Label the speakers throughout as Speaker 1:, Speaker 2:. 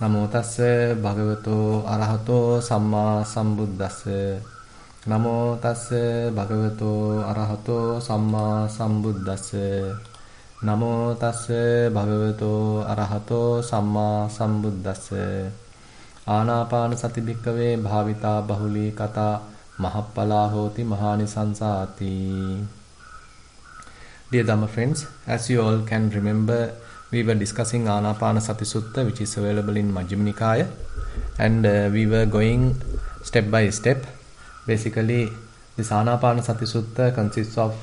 Speaker 1: Namo tassa bhagavato arahato samma sambuddhassa. Namo tassa bhagavato arahato samma sambuddhassa. Namo tassa bhagavato arahato samma sambuddhassa. Ānāpāna sati bhikkave bhavita bahuli kata mahappala hoti mahanisansati. Dear Dhamma friends, as you all can remember, we were discussing Ānāpānasati Sutta, which is available in Majjhima Nikaya, and we were going step by step. Basically, this Ānāpānasati Sutta consists of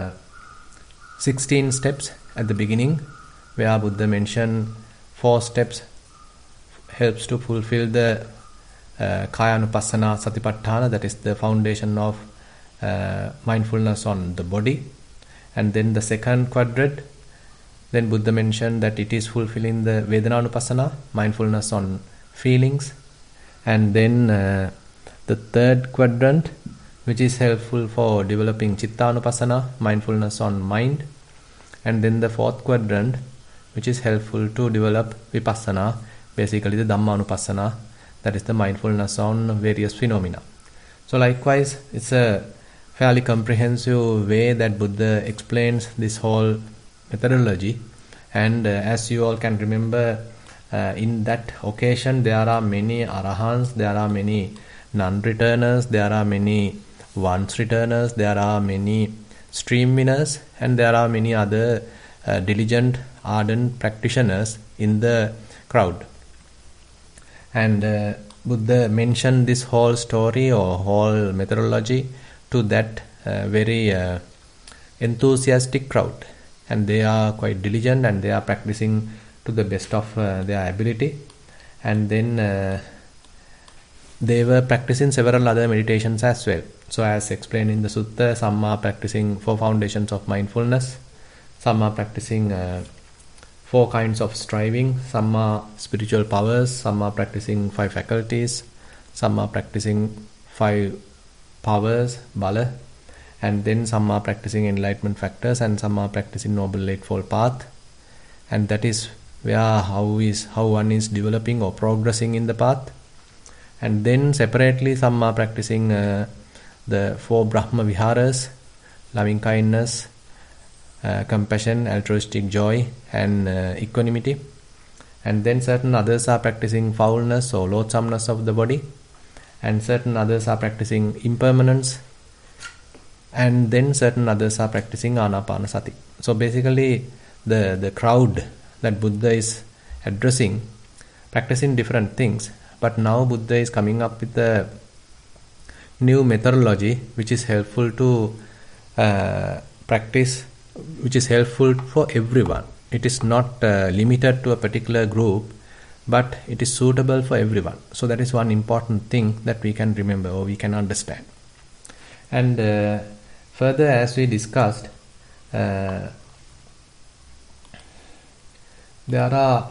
Speaker 1: 16 steps at the beginning, where Buddha mentioned 4 steps helps to fulfill the Kayanupassana Satipatthana, that is the foundation of mindfulness on the body. And then the second quadrant, then Buddha mentioned that it is fulfilling the Vedananupassana, mindfulness on feelings. And then the third quadrant, which is helpful for developing Chittanupassana, mindfulness on mind. And then the fourth quadrant, which is helpful to develop Vipassana, basically the Dhammanupassana, that is the mindfulness on various phenomena. So likewise, it's a fairly comprehensive way that Buddha explains this whole methodology. And as you all can remember, in that occasion there are many arahants, there are many non-returners, there are many once-returners, there are many stream winners, and there are many other diligent, ardent practitioners in the crowd. And Buddha mentioned this whole story or whole methodology to that very enthusiastic crowd, and they are quite diligent and they are practicing to the best of their ability. And then they were practicing several other meditations as well. So as explained in the sutta, some are practicing 4 foundations of mindfulness, some are practicing 4 kinds of striving, some are spiritual powers, some are practicing 5 faculties, some are practicing 5 powers, bala, and then some are practicing enlightenment factors, and some are practicing Noble Eightfold Path. And that is where how one is developing or progressing in the path. And then separately some are practicing the 4 Brahma Viharas, loving kindness, compassion, altruistic joy, and equanimity. And then certain others are practicing foulness or loathsomeness of the body, and certain others are practicing impermanence, and then certain others are practicing Ānāpānasati. So basically the crowd that Buddha is addressing practicing different things, but now Buddha is coming up with a new methodology which is helpful to practice, which is helpful for everyone. It is not limited to a particular group, but it is suitable for everyone. So that is one important thing that we can remember or we can understand. And further, as we discussed, there are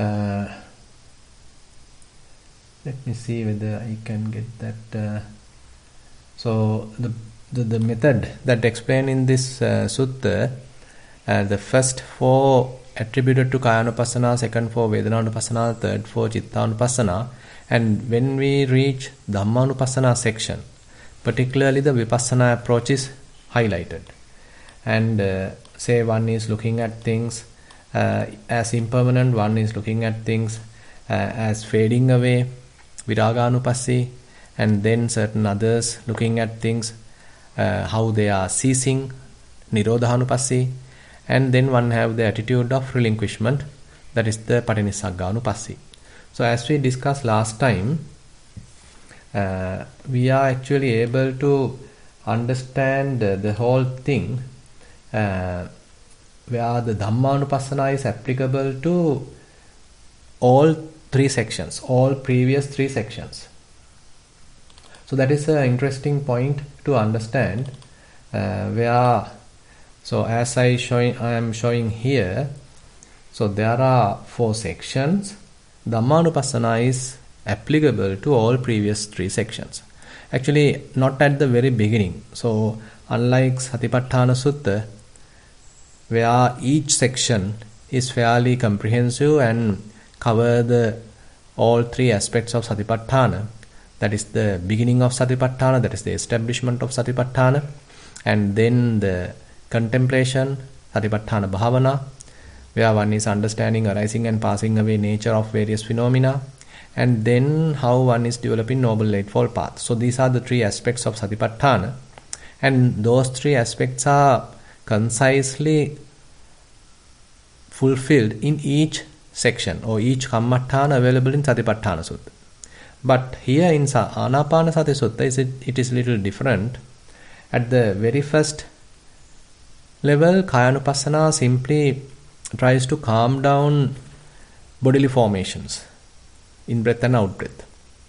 Speaker 1: let me see whether I can get that. So the method that explained in this sutta, the first 4 attributed to Kayanupassana, second 4 Vedananupassana, third 4 Chittanupassana, and when we reach Dhammanupassana section, particularly the Vipassana approach is highlighted. And say one is looking at things as impermanent, one is looking at things as fading away, Virāgānupassi, and then certain others looking at things how they are ceasing, Nirodhānupassi, and then one have the attitude of relinquishment, that is the Patinissagganupassī. So as we discussed last time, we are actually able to understand the whole thing where the Dhammanupassana is applicable to all 3 sections, all previous 3 sections. So that is an interesting point to understand where, so as I am showing here, so there are 4 sections. Dhammanupassana is applicable to all previous 3 sections. Actually, not at the very beginning. So unlike Satipatthana Sutta, where each section is fairly comprehensive and cover all three aspects of Satipatthana. That is the beginning of Satipatthana, that is the establishment of Satipatthana, and then the contemplation, Satipatthana Bhavana, where one is understanding arising and passing away nature of various phenomena, and then how one is developing Noble Eightfold Path. So these are the three aspects of Satipatthana, and those three aspects are concisely fulfilled in each section or each Kammatthana available in Satipatthana Sutta. But here in Anapanasati Sutta, it is a little different. At the very first level, Kayanupassana simply tries to calm down bodily formations, in-breath and out-breath.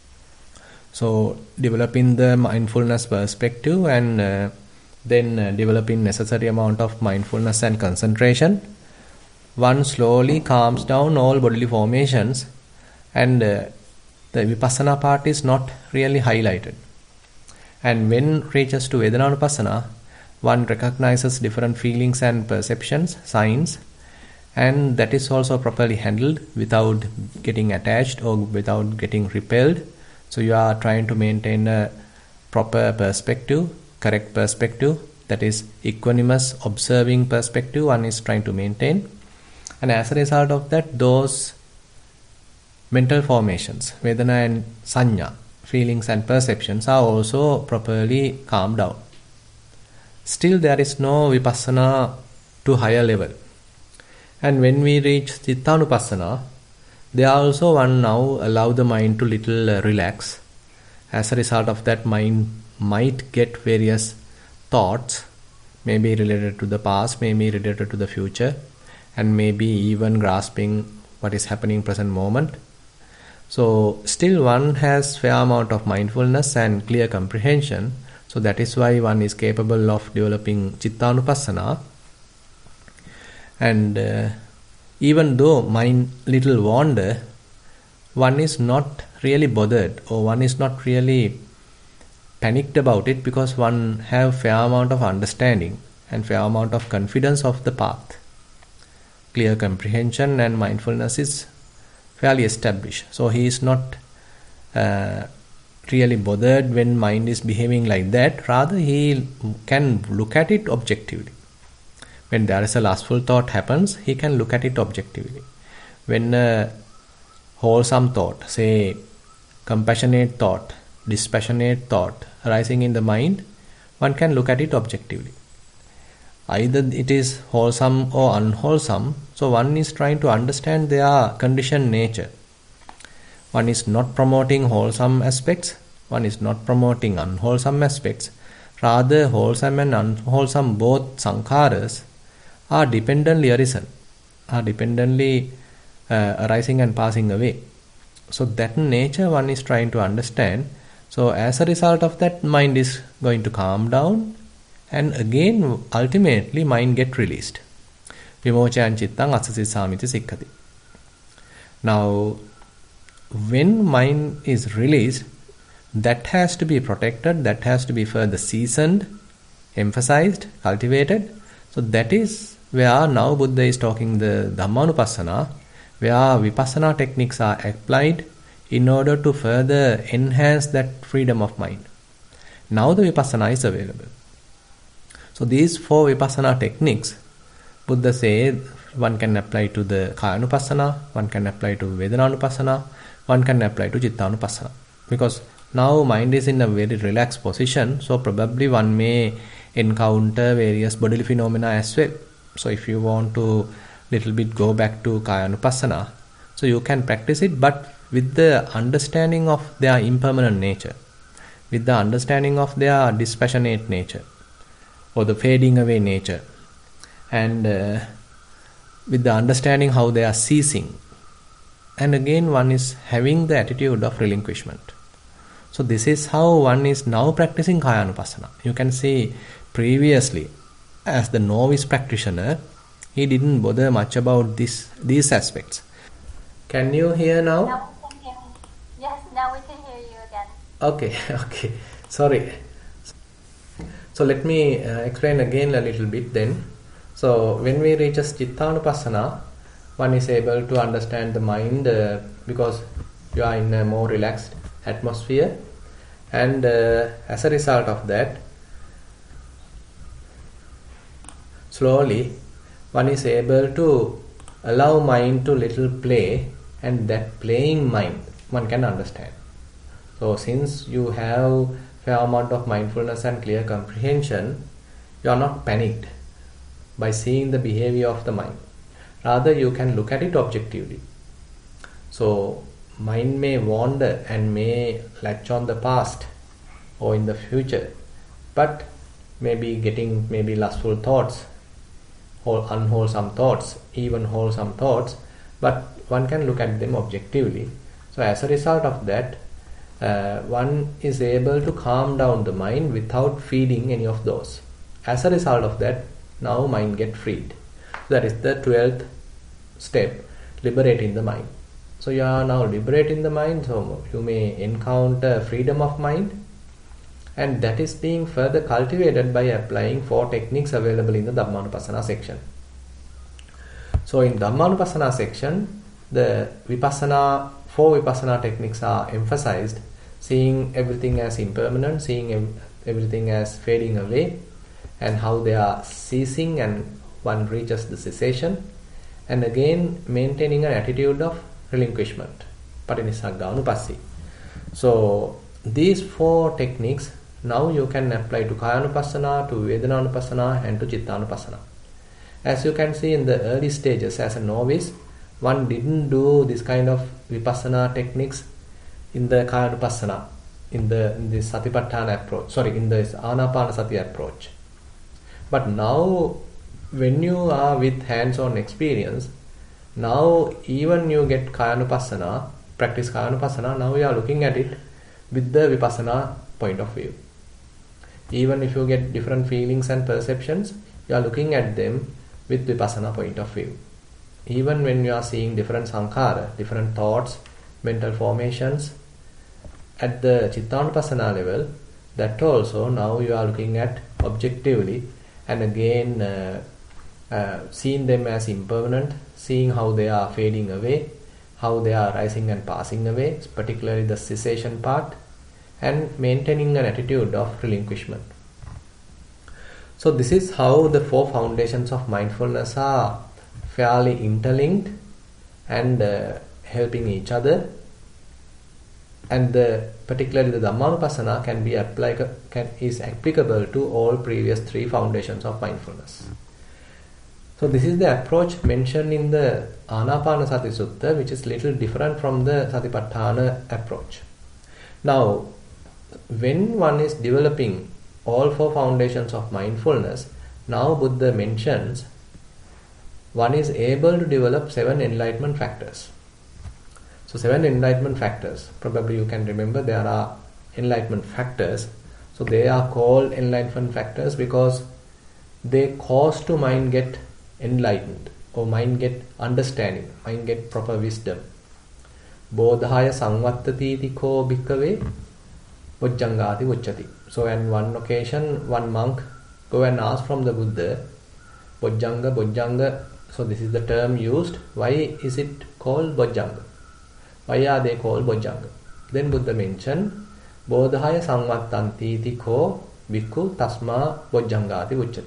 Speaker 1: So, developing the mindfulness perspective and then developing necessary amount of mindfulness and concentration, one slowly calms down all bodily formations, and the Vipassana part is not really highlighted. And when reaches to Vedananupassana, one recognizes different feelings and perceptions, signs, and that is also properly handled without getting attached or without getting repelled. So you are trying to maintain a proper perspective, correct perspective, that is equanimous, observing perspective one is trying to maintain. And as a result of that, those mental formations, Vedana and Sanya, feelings and perceptions, are also properly calmed down. Still there is no Vipassana to higher level. And when we reach Chittanupassana, there also one now allow the mind to little relax. As a result of that, mind might get various thoughts, maybe related to the past, maybe related to the future, and maybe even grasping what is happening in present moment. So still one has fair amount of mindfulness and clear comprehension. So that is why one is capable of developing Chittanupassana. And even though mind little wander, one is not really bothered or one is not really panicked about it, because one have fair amount of understanding and fair amount of confidence of the path. Clear comprehension and mindfulness is fairly established. So he is not really bothered when mind is behaving like that. Rather, he can look at it objectively. When there is a lustful thought happens, he can look at it objectively. When a wholesome thought, say compassionate thought, dispassionate thought arising in the mind, one can look at it objectively. Either it is wholesome or unwholesome, so one is trying to understand their conditioned nature. One is not promoting wholesome aspects, one is not promoting unwholesome aspects. Rather, wholesome and unwholesome both sankharas are dependently arisen, are dependently arising and passing away. So that nature one is trying to understand. So as a result of that, mind is going to calm down, and again ultimately mind get released. Vimochayan chittang asasi samiti sikkati. Now when mind is released, that has to be protected, that has to be further seasoned, emphasized, cultivated. So that is where now Buddha is talking the Dhammanupassana, where Vipassana techniques are applied in order to further enhance that freedom of mind. Now the Vipassana is available. So these four Vipassana techniques, Buddha said, one can apply to the Kayanupassana, one can apply to Vedananupassana, one can apply to Chittanupassana. Because now mind is in a very relaxed position, so probably one may encounter various bodily phenomena as well. So if you want to little bit go back to Kayanupassana, so you can practice it, but with the understanding of their impermanent nature, with the understanding of their dispassionate nature, or the fading away nature, and with the understanding how they are ceasing. And again one is having the attitude of relinquishment. So this is how one is now practicing Kayanupassana. You can see previously, as the novice practitioner, he didn't bother much about these aspects. Can you hear now?
Speaker 2: Now we can hear you. Yes, now we can hear you again.
Speaker 1: Okay. Sorry. So let me explain again a little bit then. So when we reach Chittanupassana, one is able to understand the mind because you are in a more relaxed atmosphere, and as a result of that, slowly one is able to allow mind to little play, and that playing mind one can understand. So since you have fair amount of mindfulness and clear comprehension, you are not panicked by seeing the behavior of the mind. Rather, you can look at it objectively. So mind may wander and may latch on the past or in the future, but maybe getting maybe lustful thoughts or unwholesome thoughts, even wholesome thoughts, but one can look at them objectively. So as a result of that, one is able to calm down the mind without feeding any of those. As a result of that, now mind get freed. So that is the 12th step, liberating the mind. So you are now liberating the mind, so you may encounter freedom of mind, and that is being further cultivated by applying 4 techniques available in the Dhammanupassana section. So in Dhammanupassana section, the Vipassana, 4 Vipassana techniques are emphasized: seeing everything as impermanent, seeing everything as fading away, and how they are ceasing and one reaches the cessation, and again maintaining an attitude of relinquishment, Patinissagganupassī. So these 4 techniques now you can apply to Kayanupassana, to Vedananupassana, and to Chittanupassana. As you can see in the early stages, as a novice, one didn't do this kind of Vipassana techniques in the Kayanupassana, in the Satipatthana approach, in this Anapanasati approach. But now, when you are with hands-on experience, now even you get Kayanupassana, practice Kayanupassana, now you are looking at it with the Vipassana point of view. Even if you get different feelings and perceptions, you are looking at them with Vipassana point of view. Even when you are seeing different sankhara, different thoughts, mental formations, at the Chittanupassana level, that also now you are looking at objectively, and again seeing them as impermanent, seeing how they are fading away, how they are rising and passing away, particularly the cessation part, and maintaining an attitude of relinquishment. So this is how the 4 foundations of mindfulness are fairly interlinked and helping each other, and particularly the Dhammanupassana is applicable to all previous 3 foundations of mindfulness. So this is the approach mentioned in the Anapanasati Sutta, which is little different from the Satipatthana approach. Now, when one is developing all 4 foundations of mindfulness, now Buddha mentions one is able to develop 7 enlightenment factors. So 7 enlightenment factors, probably you can remember there are enlightenment factors. So they are called enlightenment factors because they cause to mind get enlightened, or mind get understanding, mind get proper wisdom. Bodhaya samvattatiti ko bhikkave bojjangati uchati. So on one occasion, one monk go and ask from the Buddha, Bojjanga. So this is the term used. Why is it called Bojjanga? Why are they called Bojjanga? Then Buddha mentioned, Bodhaya samvattanti ko bhikkhu tasma bojjangati uchati.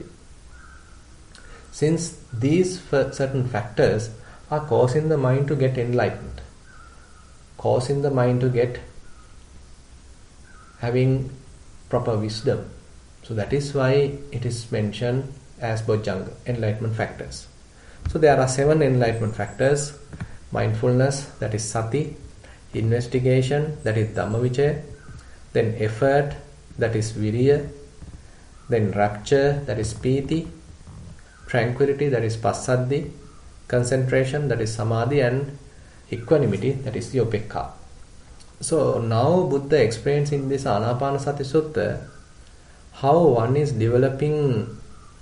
Speaker 1: Since these certain factors are causing the mind to get enlightened, causing the mind to get having proper wisdom, so that is why it is mentioned as Bojjanga, enlightenment factors. So there are 7 enlightenment factors: mindfulness, that is Sati; investigation, that is Dhammavicaya; then effort, that is Viriya; then rapture, that is Piti; tranquility, that is Passaddhi; concentration, that is Samadhi; and equanimity, that is Upekkha. So now Buddha explains in this Anapanasati Sutta how one is developing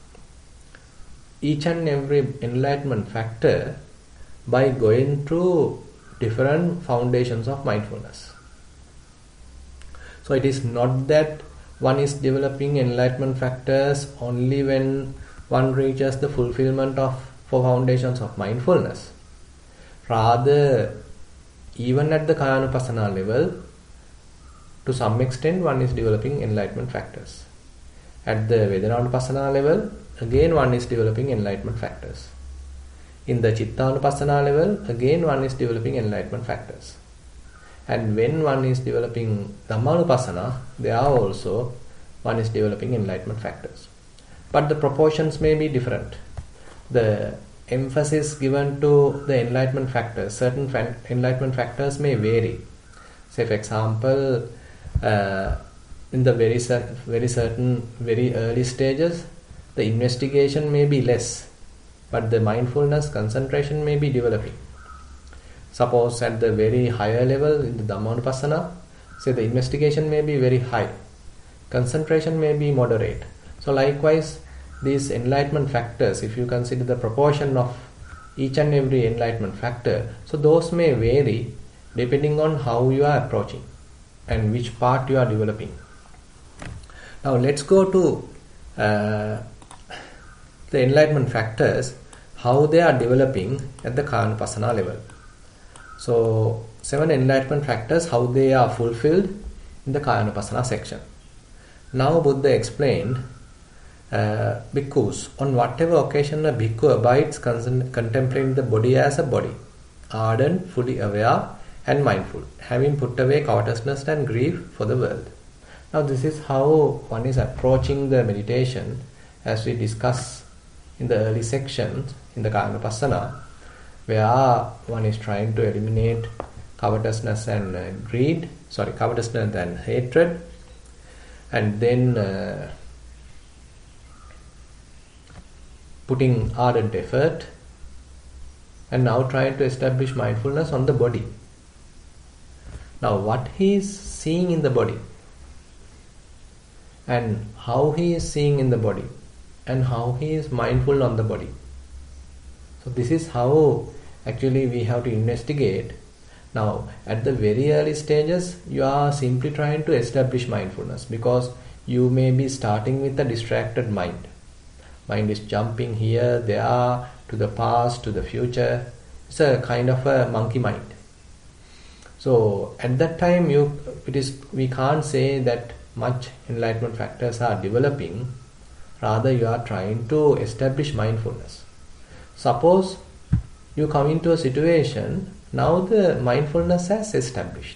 Speaker 1: each and every enlightenment factor by going through different foundations of mindfulness. So it is not that one is developing enlightenment factors only when one reaches the fulfillment of 4 foundations of mindfulness. Rather, even at the Kayanupassana level, to some extent one is developing enlightenment factors. At the Vedananupassana level, again one is developing enlightenment factors. In the Chittanupassana level, again one is developing enlightenment factors. And when one is developing Dhammanupassana, there are also one is developing enlightenment factors. But the proportions may be different. The emphasis given to the enlightenment factors, certain enlightenment factors may vary. Say for example, in the very early stages, the investigation may be less, but the mindfulness concentration may be developing. Suppose at the very higher level in the Dhammanupassana, say the investigation may be very high, concentration may be moderate. So likewise, these enlightenment factors, if you consider the proportion of each and every enlightenment factor, so those may vary depending on how you are approaching and which part you are developing. Now let's go to the enlightenment factors, how they are developing at the Kayanupassana level. So 7 enlightenment factors, how they are fulfilled in the Kayanupassana section. Now Buddha explained, bhikkhus, on whatever occasion a bhikkhu abides contemplating the body as a body, ardent, fully aware and mindful, having put away covetousness and grief for the world. Now this is how one is approaching the meditation, as we discussed in the early sections in the Kayanupassana, where one is trying to eliminate covetousness and covetousness and hatred, and then putting ardent effort, and now trying to establish mindfulness on the body. Now what he is seeing in the body, and how he is seeing in the body, and how he is mindful on the body. So this is how actually we have to investigate. Now at the very early stages, you are simply trying to establish mindfulness, because you may be starting with a distracted mind. Mind is jumping here, there, to the past, to the future. It's a kind of a monkey mind. So at that time, we can't say that much enlightenment factors are developing. Rather, you are trying to establish mindfulness. Suppose you come into a situation, now the mindfulness has established.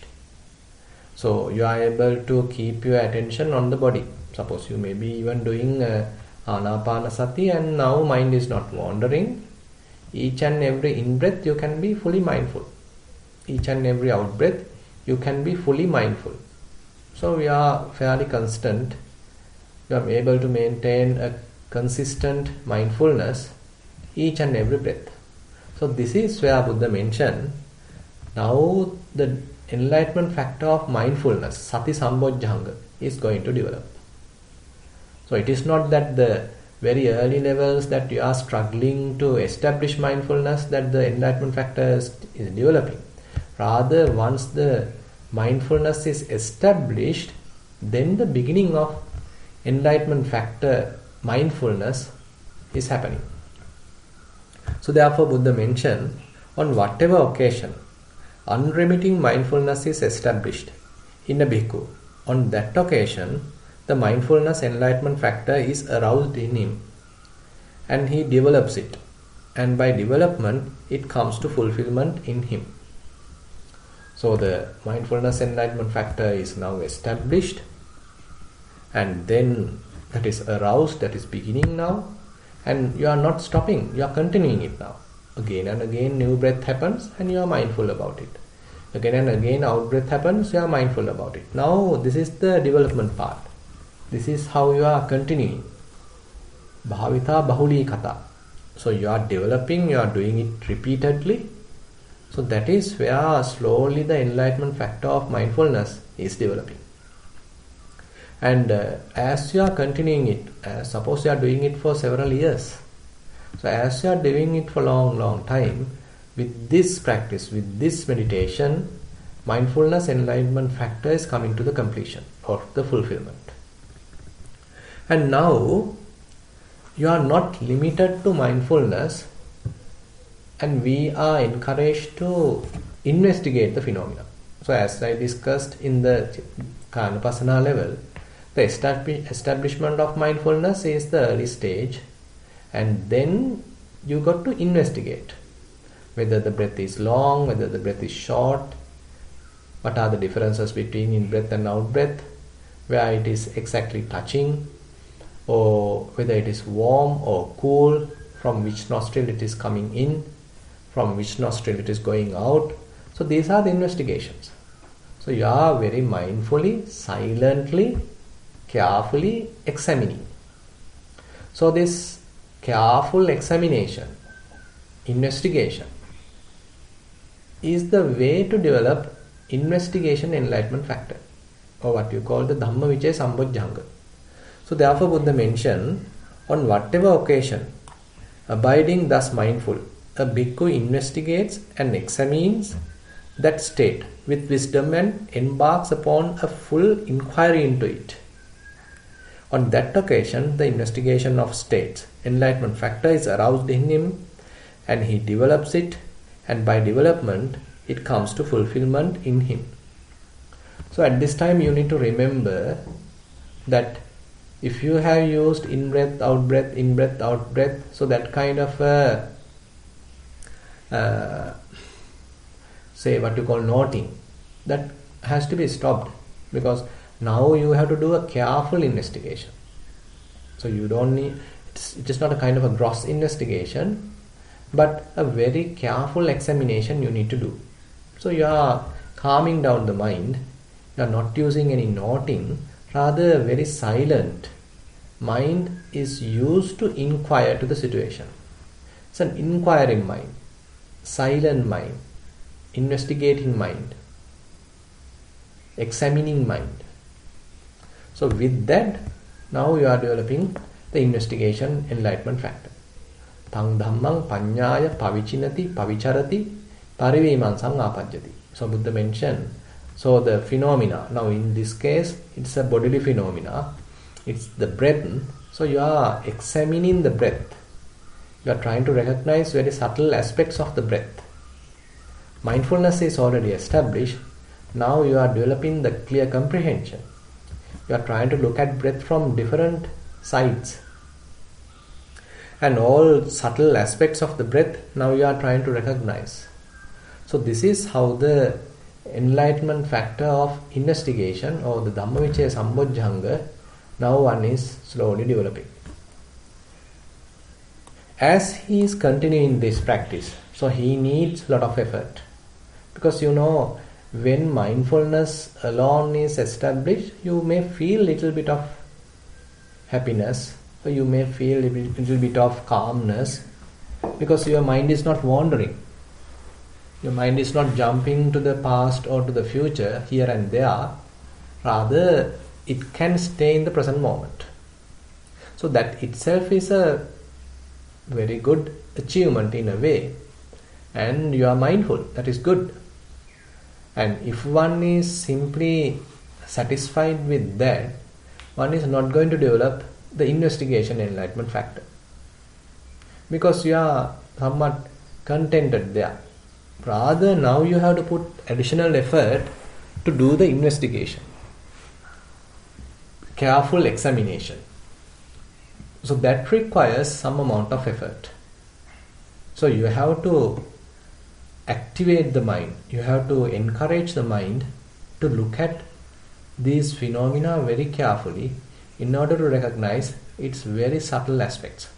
Speaker 1: So you are able to keep your attention on the body. Suppose you may be even doing Anapanasati, and now mind is not wandering. Each and every in-breath you can be fully mindful. Each and every out-breath you can be fully mindful. So we are fairly constant. You are able to maintain a consistent mindfulness each and every breath. So this is where Buddha mentioned, now the enlightenment factor of mindfulness, Sati Sambojjhanga, is going to develop. So it is not that the very early levels that you are struggling to establish mindfulness that the enlightenment factor is developing. Rather, once the mindfulness is established, then the beginning of enlightenment factor mindfulness is happening. So therefore Buddha mentioned, on whatever occasion unremitting mindfulness is established in a bhikkhu, on that occasion the mindfulness enlightenment factor is aroused in him, and he develops it, and by development it comes to fulfillment in him. So the mindfulness enlightenment factor is now established, and then that is aroused, that is beginning now, and you are not stopping, you are continuing it now. Again and again new breath happens and you are mindful about it. Again and again out breath happens, you are mindful about it. Now this is the development part. This is how you are continuing. Bhavita bahuli kata. So you are developing, you are doing it repeatedly. So that is where slowly the enlightenment factor of mindfulness is developing. And as you are continuing it, suppose you are doing it for several years. So as you are doing it for long time, with this practice, with this meditation, mindfulness enlightenment factor is coming to the completion or the fulfillment. And now you are not limited to mindfulness, and we are encouraged to investigate the phenomena. So as I discussed in the Kanupassana level, the establishment of mindfulness is the early stage, and then you got to investigate whether the breath is long, whether the breath is short, what are the differences between in-breath and out-breath, where it is exactly touching, or whether it is warm or cool, from which nostril it is coming in, from which nostril it is going out. So these are the investigations. So you are very mindfully, silently, carefully examining. So this careful examination, investigation, is the way to develop investigation enlightenment factor, or what you call the Dhammavicaya Sambojjhanga. So therefore Buddha mentioned, on whatever occasion, abiding thus mindful, a bhikkhu investigates and examines that state with wisdom and embarks upon a full inquiry into it. On that occasion, the investigation of states, enlightenment factor, is aroused in him, and he develops it, and by development, it comes to fulfillment in him. So at this time, you need to remember that if you have used in-breath, out-breath, in-breath, out-breath, so that kind of say what you call noting, that has to be stopped, because now you have to do a careful investigation. So you don't need, it is not a kind of a gross investigation, but a very careful examination you need to do. So you are calming down the mind, you are not using any noting, rather very silent. Mind is used to inquire to the situation. It's an inquiring mind, silent mind, investigating mind, examining mind. So with that, now you are developing the investigation enlightenment factor. Tang dhammang panyaya pavichinati pavicharati parivimansang apajjati. So Buddha mentioned, so the phenomena, now in this case, it's a bodily phenomena, it's the breath. So you are examining the breath. You are trying to recognize very subtle aspects of the breath. Mindfulness is already established. Now you are developing the clear comprehension. You are trying to look at breath from different sides. And all subtle aspects of the breath, now you are trying to recognize. So this is how the enlightenment factor of investigation, or the Dhammavicaya Sambojjhanga, now one is slowly developing. As he is continuing this practice, so he needs a lot of effort. Because when mindfulness alone is established, you may feel little bit of happiness, or you may feel a little bit of calmness, because your mind is not wandering. Your mind is not jumping to the past or to the future here and there. Rather, it can stay in the present moment. So that itself is a very good achievement in a way. And you are mindful. That is good. And if one is simply satisfied with that, one is not going to develop the investigation enlightenment factor. Because you are somewhat contented there. Rather, now you have to put additional effort to do the investigation. Careful examination. So that requires some amount of effort. So you have to activate the mind. You have to encourage the mind to look at these phenomena very carefully in order to recognize its very subtle aspects.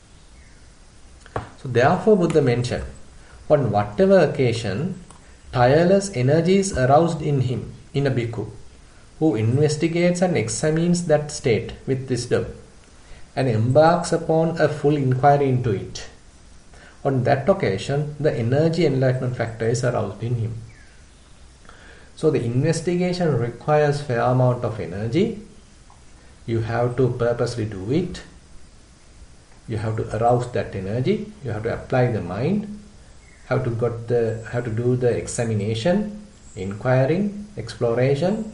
Speaker 1: So therefore Buddha mentioned, on whatever occasion, tireless energy is aroused in him, in a bhikkhu, who investigates and examines that state with wisdom and embarks upon a full inquiry into it. On that occasion, the energy enlightenment factor is aroused in him. So the investigation requires fair amount of energy. You have to purposely do it. You have to arouse that energy. You have to apply the mind. Have to do the examination, inquiring, exploration.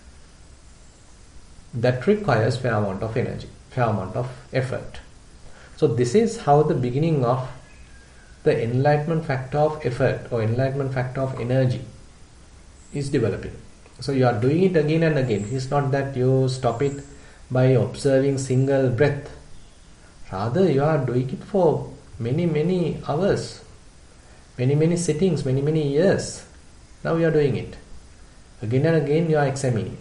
Speaker 1: That requires fair amount of energy, fair amount of effort. So this is how the beginning of the enlightenment factor of effort or enlightenment factor of energy is developing. So you are doing it again and again. It's not that you stop it by observing single breath. Rather, you are doing it for many hours, many sittings, many years. Now you are doing it. Again and again you are examining.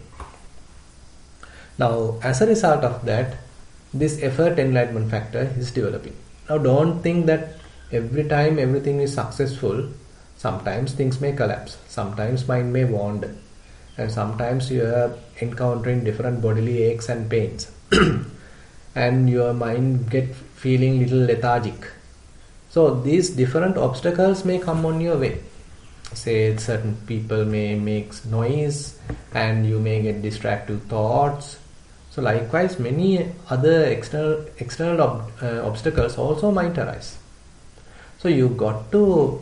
Speaker 1: Now, as a result of that, this effort enlightenment factor is developing. Now, don't think that every time everything is successful. Sometimes things may collapse. Sometimes mind may wander. And sometimes you are encountering different bodily aches and pains. And your mind get feeling little lethargic. So these different obstacles may come on your way. Say certain people may make noise and you may get distracted thoughts. So likewise many other external obstacles also might arise. So you got to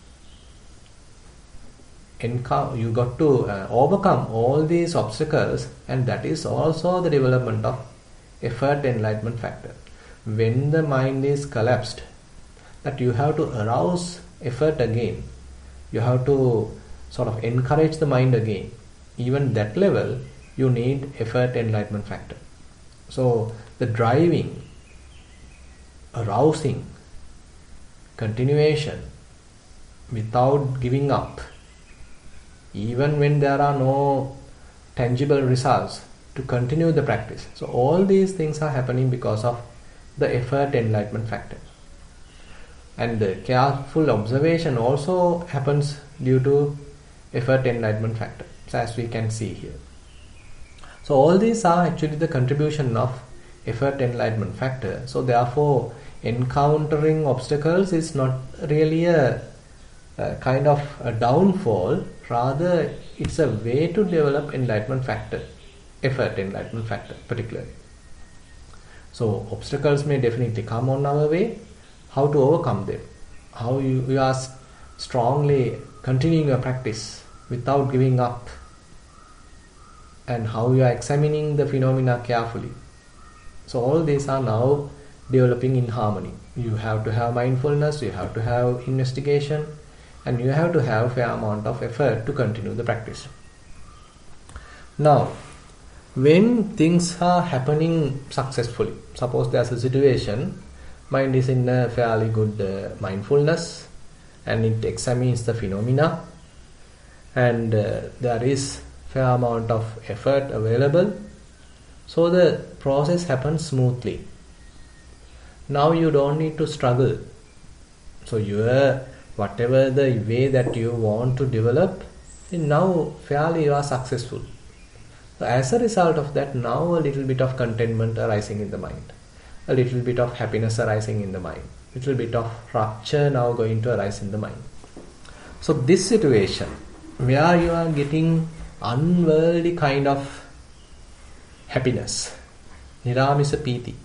Speaker 1: overcome all these obstacles, and that is also the development of effort enlightenment factor. When the mind is collapsed, that you have to arouse effort again. You have to sort of encourage the mind again. Even that level, you need effort enlightenment factor. So the driving, arousing, continuation without giving up, even when there are no tangible results, to continue the practice. So all these things are happening because of the effort enlightenment factor. And the careful observation also happens due to effort enlightenment factor, so as we can see here. So all these are actually the contribution of effort enlightenment factor. So therefore encountering obstacles is not really a kind of a downfall, rather it's a way to develop enlightenment factor, effort enlightenment factor particularly. So obstacles may definitely come on our way. How to overcome them? How you are strongly continuing your practice without giving up, and how you are examining the phenomena carefully. So all these are now developing in harmony. You have to have mindfulness, you have to have investigation, and you have to have fair amount of effort to continue the practice. Now, when things are happening successfully, suppose there's a situation, mind is in a fairly good mindfulness and it examines the phenomena, and there is fair amount of effort available, so the process happens smoothly. Now you don't need to struggle. So whatever the way that you want to develop, now fairly you are successful. So as a result of that, now a little bit of contentment arising in the mind, a little bit of happiness arising in the mind, a little bit of rapture now going to arise in the mind. So this situation where you are getting unworldly kind of happiness, niramisa piti,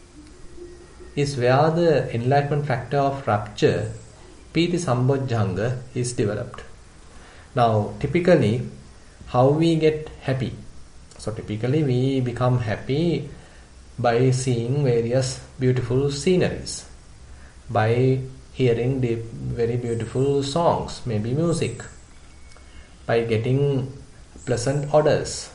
Speaker 1: is where the enlightenment factor of rapture, piti sambojjhanga, is developed. Now typically how we get happy? So typically we become happy by seeing various beautiful sceneries, by hearing the very beautiful songs, maybe music, by getting pleasant odors,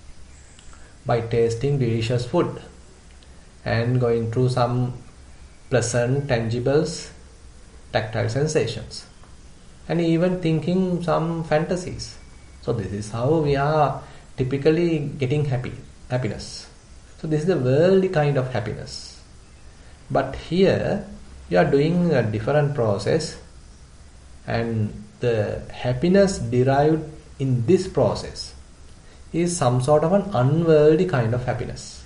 Speaker 1: by tasting delicious food, and going through some pleasant tangibles, tactile sensations, and even thinking some fantasies. So this is how we are typically getting happiness. So this is the worldly kind of happiness. But here you are doing a different process, and the happiness derived in this process is some sort of an unworldly kind of happiness.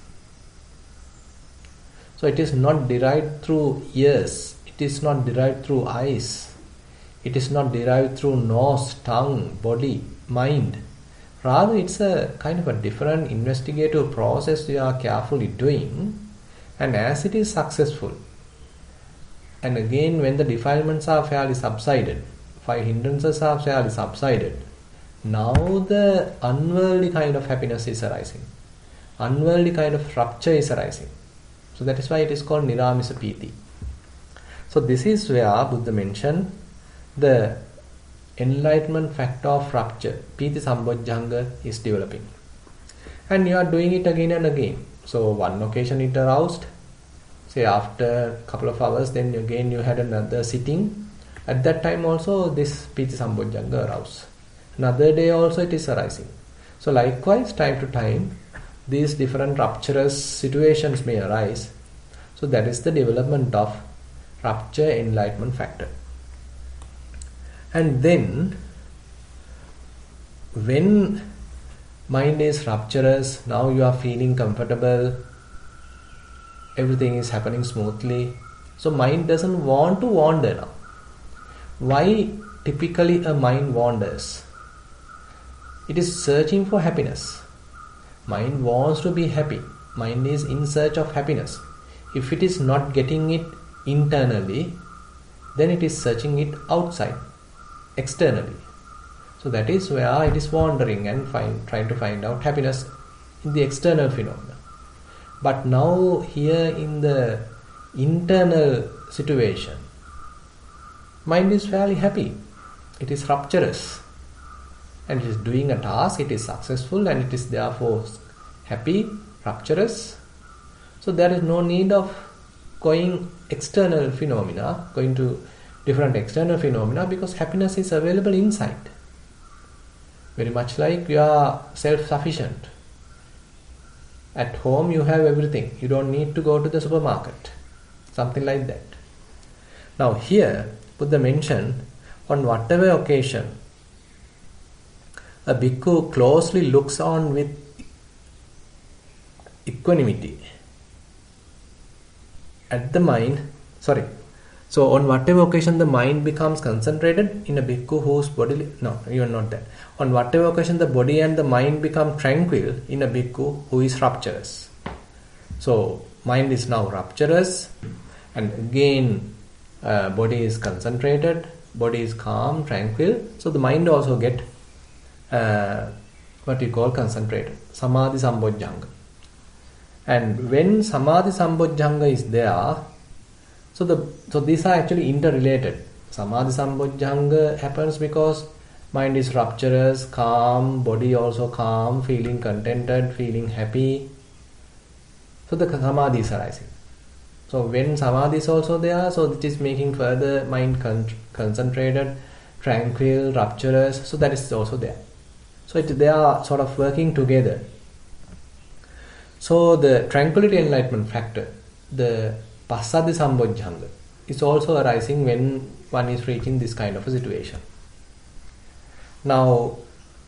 Speaker 1: So it is not derived through ears, it is not derived through eyes, it is not derived through nose, tongue, body, mind. Rather, it's a kind of a different investigative process you are carefully doing, and as it is successful, and again when the defilements are fairly subsided, 5 hindrances are fairly subsided, now the unworldly kind of happiness is arising, unworldly kind of rapture is arising. So that is why it is called niramisa piti. So this is where Buddha mentioned the enlightenment factor of rapture, Piti Sambojjhanga, is developing. And you are doing it again and again. So one occasion it aroused, say after a couple of hours, then again you had another sitting. At that time also this Piti Sambojjhanga aroused. Another day also it is arising. So likewise, time to time, these different rapturous situations may arise. So that is the development of rapture enlightenment factor. And then when mind is rapturous, now you are feeling comfortable, everything is happening smoothly. So mind doesn't want to wander now. Why typically a mind wanders? It is searching for happiness. Mind wants to be happy. Mind is in search of happiness. If it is not getting it internally, then it is searching it outside, externally. So that is where it is wandering and trying to find out happiness in the external phenomena. But now here in the internal situation, mind is fairly happy. It is rapturous. And it is doing a task, it is successful, and it is therefore happy, rapturous. So there is no need of going external phenomena, going to different external phenomena, because happiness is available inside. Very much like you are self-sufficient. At home you have everything. You don't need to go to the supermarket. Something like that. Now here, Buddha mentioned, on whatever occasion, a bhikkhu closely looks on with equanimity at the mind. So on whatever occasion the mind becomes concentrated in a bhikkhu whose body, no, even not that. On whatever occasion the body and the mind become tranquil in a bhikkhu who is rapturous. So mind is now rapturous, and again body is concentrated, body is calm, tranquil. So the mind also get what we call concentrated, Samadhi Sambojjhanga. And when Samadhi Sambojjhanga is there, so these are actually interrelated. Samadhi Sambojjhanga happens because mind is rapturous, calm, body also calm, feeling contented, feeling happy. So the Samadhi is arising. So when Samadhi is also there, so it is making further mind concentrated, tranquil, rapturous. So that is also there. So they are sort of working together. So the tranquility enlightenment factor, the Passaddhi Sambojjhanga, is also arising when one is reaching this kind of a situation. Now,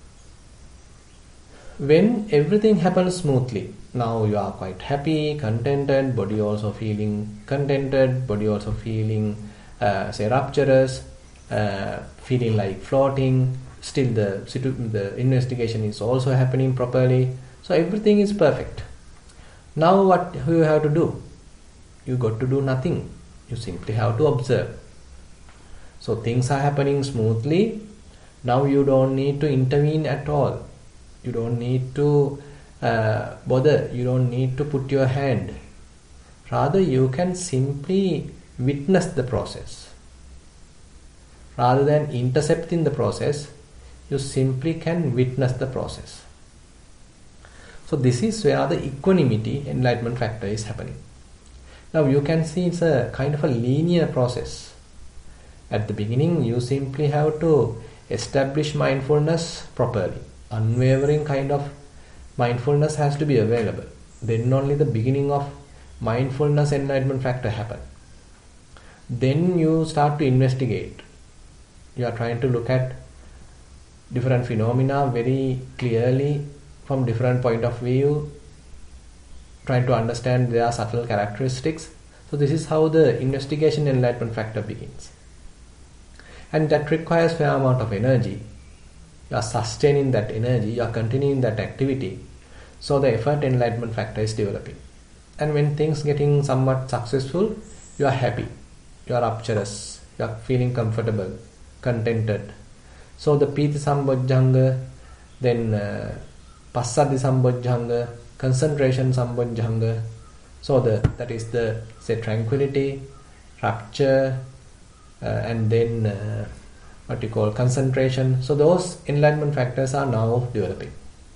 Speaker 1: when everything happens smoothly, now you are quite happy, contented, body also feeling contented, body also feeling, say, rapturous, feeling like floating, still the investigation is also happening properly. So everything is perfect. Now what you have to do? You got to do nothing. You simply have to observe. So things are happening smoothly. Now you don't need to intervene at all. You don't need to bother. You don't need to put your hand. Rather, you can simply witness the process. Rather than intercepting the process, you simply can witness the process. So this is where the equanimity enlightenment factor is happening. Now you can see it's a kind of a linear process. At the beginning, you simply have to establish mindfulness properly. Unwavering kind of mindfulness has to be available. Then only the beginning of mindfulness enlightenment factor happen. Then you start to investigate. You are trying to look at different phenomena very clearly from different point of view, trying to understand their subtle characteristics. So this is how the investigation enlightenment factor begins. And that requires fair amount of energy. You are sustaining that energy, you are continuing that activity. So the effort enlightenment factor is developing. And when things getting somewhat successful, you are happy, you are rapturous, you are feeling comfortable, contented. So the Piti Sambojjhanga, then Passaddhi Sambojjhanga, concentration Sambojjhanga. So that is the, say, tranquility, rupture, and then what you call concentration. So those enlightenment factors are now developing.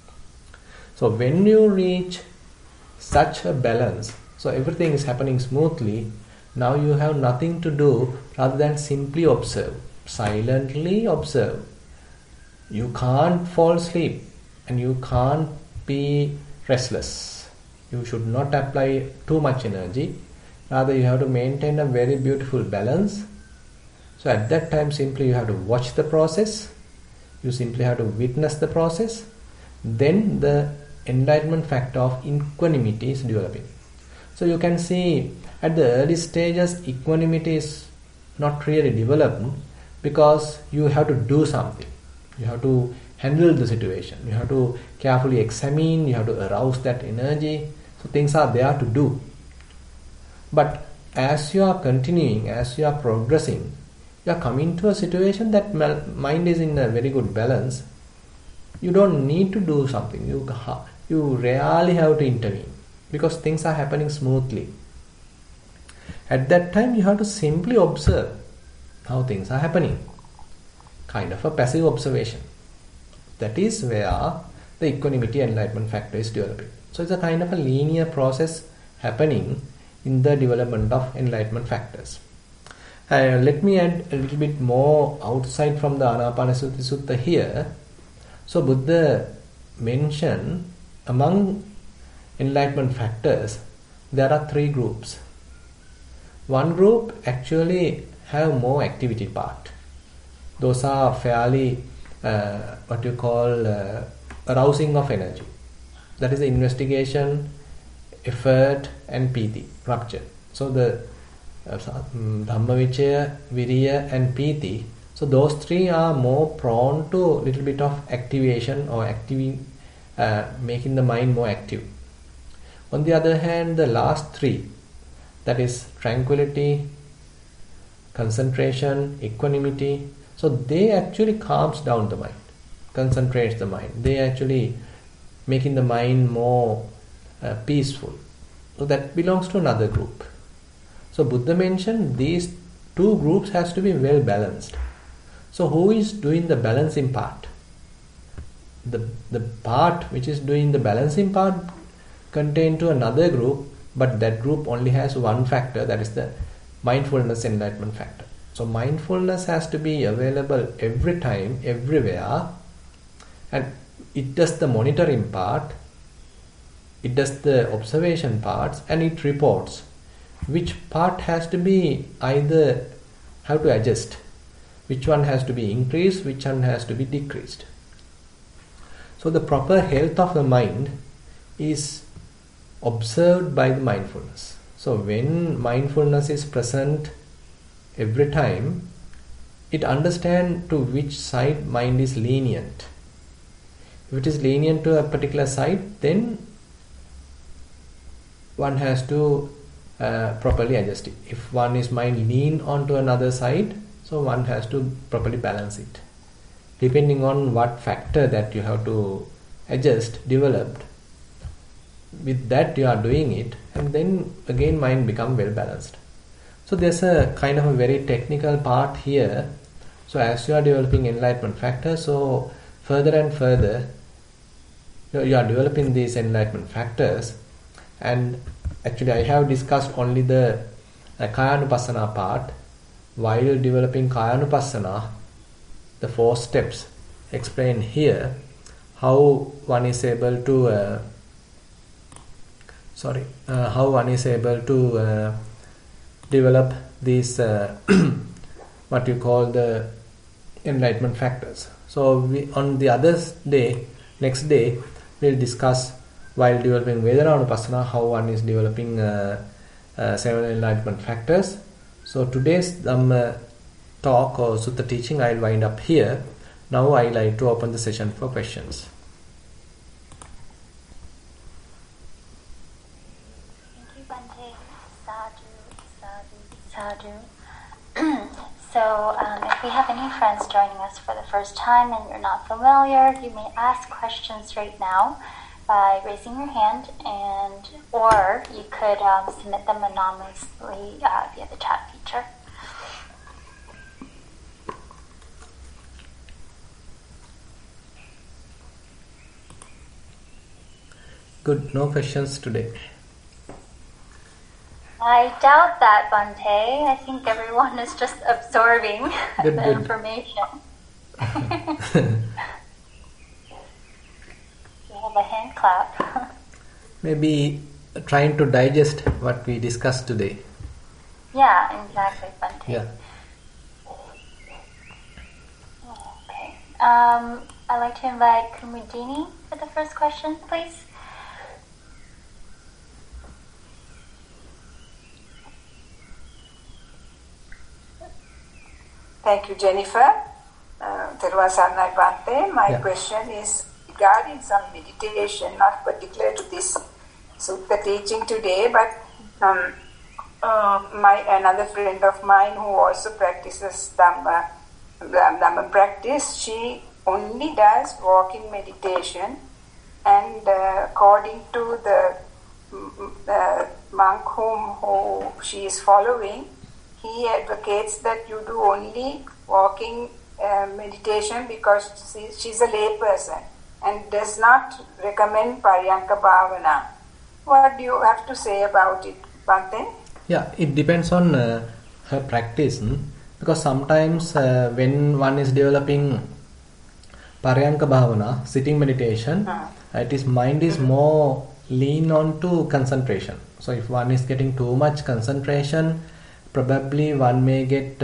Speaker 1: So when you reach such a balance, so everything is happening smoothly, now you have nothing to do rather than simply observe, silently observe. You can't fall asleep and you can't be restless. You should not apply too much energy. Rather, you have to maintain a very beautiful balance. So at that time, simply you have to watch the process. You simply have to witness the process. Then the enlightenment factor of equanimity is developing. So you can see at the early stages, equanimity is not really developed because you have to do something. You have to handle the situation. You have to carefully examine. You have to arouse that energy. So things are there to do. But as you are continuing, as you are progressing, you are coming to a situation that mind is in a very good balance. You don't need to do something. You rarely have to intervene because things are happening smoothly. At that time, you have to simply observe how things are happening. Kind of a passive observation. That is where the equanimity enlightenment factor is developing. So it's a kind of a linear process happening in the development of enlightenment factors. Let me add a little bit more outside from the Anapanasati Sutta here. So Buddha mentioned among enlightenment factors there are three groups. One group actually have more activity part. Those are fairly what you call arousing of energy. That is the investigation, effort and piti, rupture. So the Dhammavicaya, Viriya and Piti, so those three are more prone to a little bit of activation or making the mind more active. On the other hand, the last three, that is tranquility, concentration, equanimity, so they actually calms down the mind, concentrates the mind. They actually making the mind more peaceful. So that belongs to another group. So Buddha mentioned these two groups has to be well balanced. So who is doing the balancing part? The part which is doing the balancing part contained to another group, but that group only has one factor, that is the mindfulness enlightenment factor. So mindfulness has to be available every time, everywhere, and it does the monitoring part, it does the observation parts, and it reports which part has to be either have to adjust, which one has to be increased, which one has to be decreased. So the proper health of the mind is observed by the mindfulness. So when mindfulness is present every time, it understands to which side mind is lenient. If it is lenient to a particular side, then one has to properly adjust it. If one is mind lean onto another side, so one has to properly balance it. Depending on what factor that you have to adjust, developed, with that you are doing it, and then again mind become well balanced. So there's a kind of a very technical part here. So as you are developing enlightenment factor, so further and further you are developing these enlightenment factors, and actually I have discussed only the Kayanupassana part. While developing Kayanupassana, the 4 steps explained here, how one is able to develop these what you call the enlightenment factors. So on the next day we'll discuss, while developing Vedananupassana, how one is developing 7 enlightenment factors. So today's Dhamma talk or Sutta teaching I'll wind up here. Now I like to open the session for questions.
Speaker 2: Thank you, Bhante. Sadhu. So if we have any friends joining us for the first time and you're not familiar, you may ask questions right now by raising your hand, or you could submit them anonymously via the chat feature.
Speaker 1: Good. No questions today.
Speaker 2: I doubt that, Bante. I think everyone is just absorbing
Speaker 1: Good,
Speaker 2: the
Speaker 1: good.
Speaker 2: information. You have a hand clap.
Speaker 1: Maybe trying to digest what we discussed today.
Speaker 2: Yeah, exactly, Bante.
Speaker 1: Yeah.
Speaker 2: Okay. I'd like to invite Kumudini for the first question, please.
Speaker 3: Thank you, Jennifer. Terwa Sarnai Bante. My question is regarding some meditation, not particular to this sutta teaching today, but another friend of mine who also practices Dhamma practice, she only does walking meditation, and according to the monk who she is following, he advocates that you do only walking meditation because she's a lay person and does not recommend Paryanka Bhavana. What do you have to say about it, Bante?
Speaker 1: Yeah, it depends on her practice, because sometimes when one is developing Paryanka Bhavana, sitting meditation, mind is more lean on to concentration. So if one is getting too much concentration, probably one may get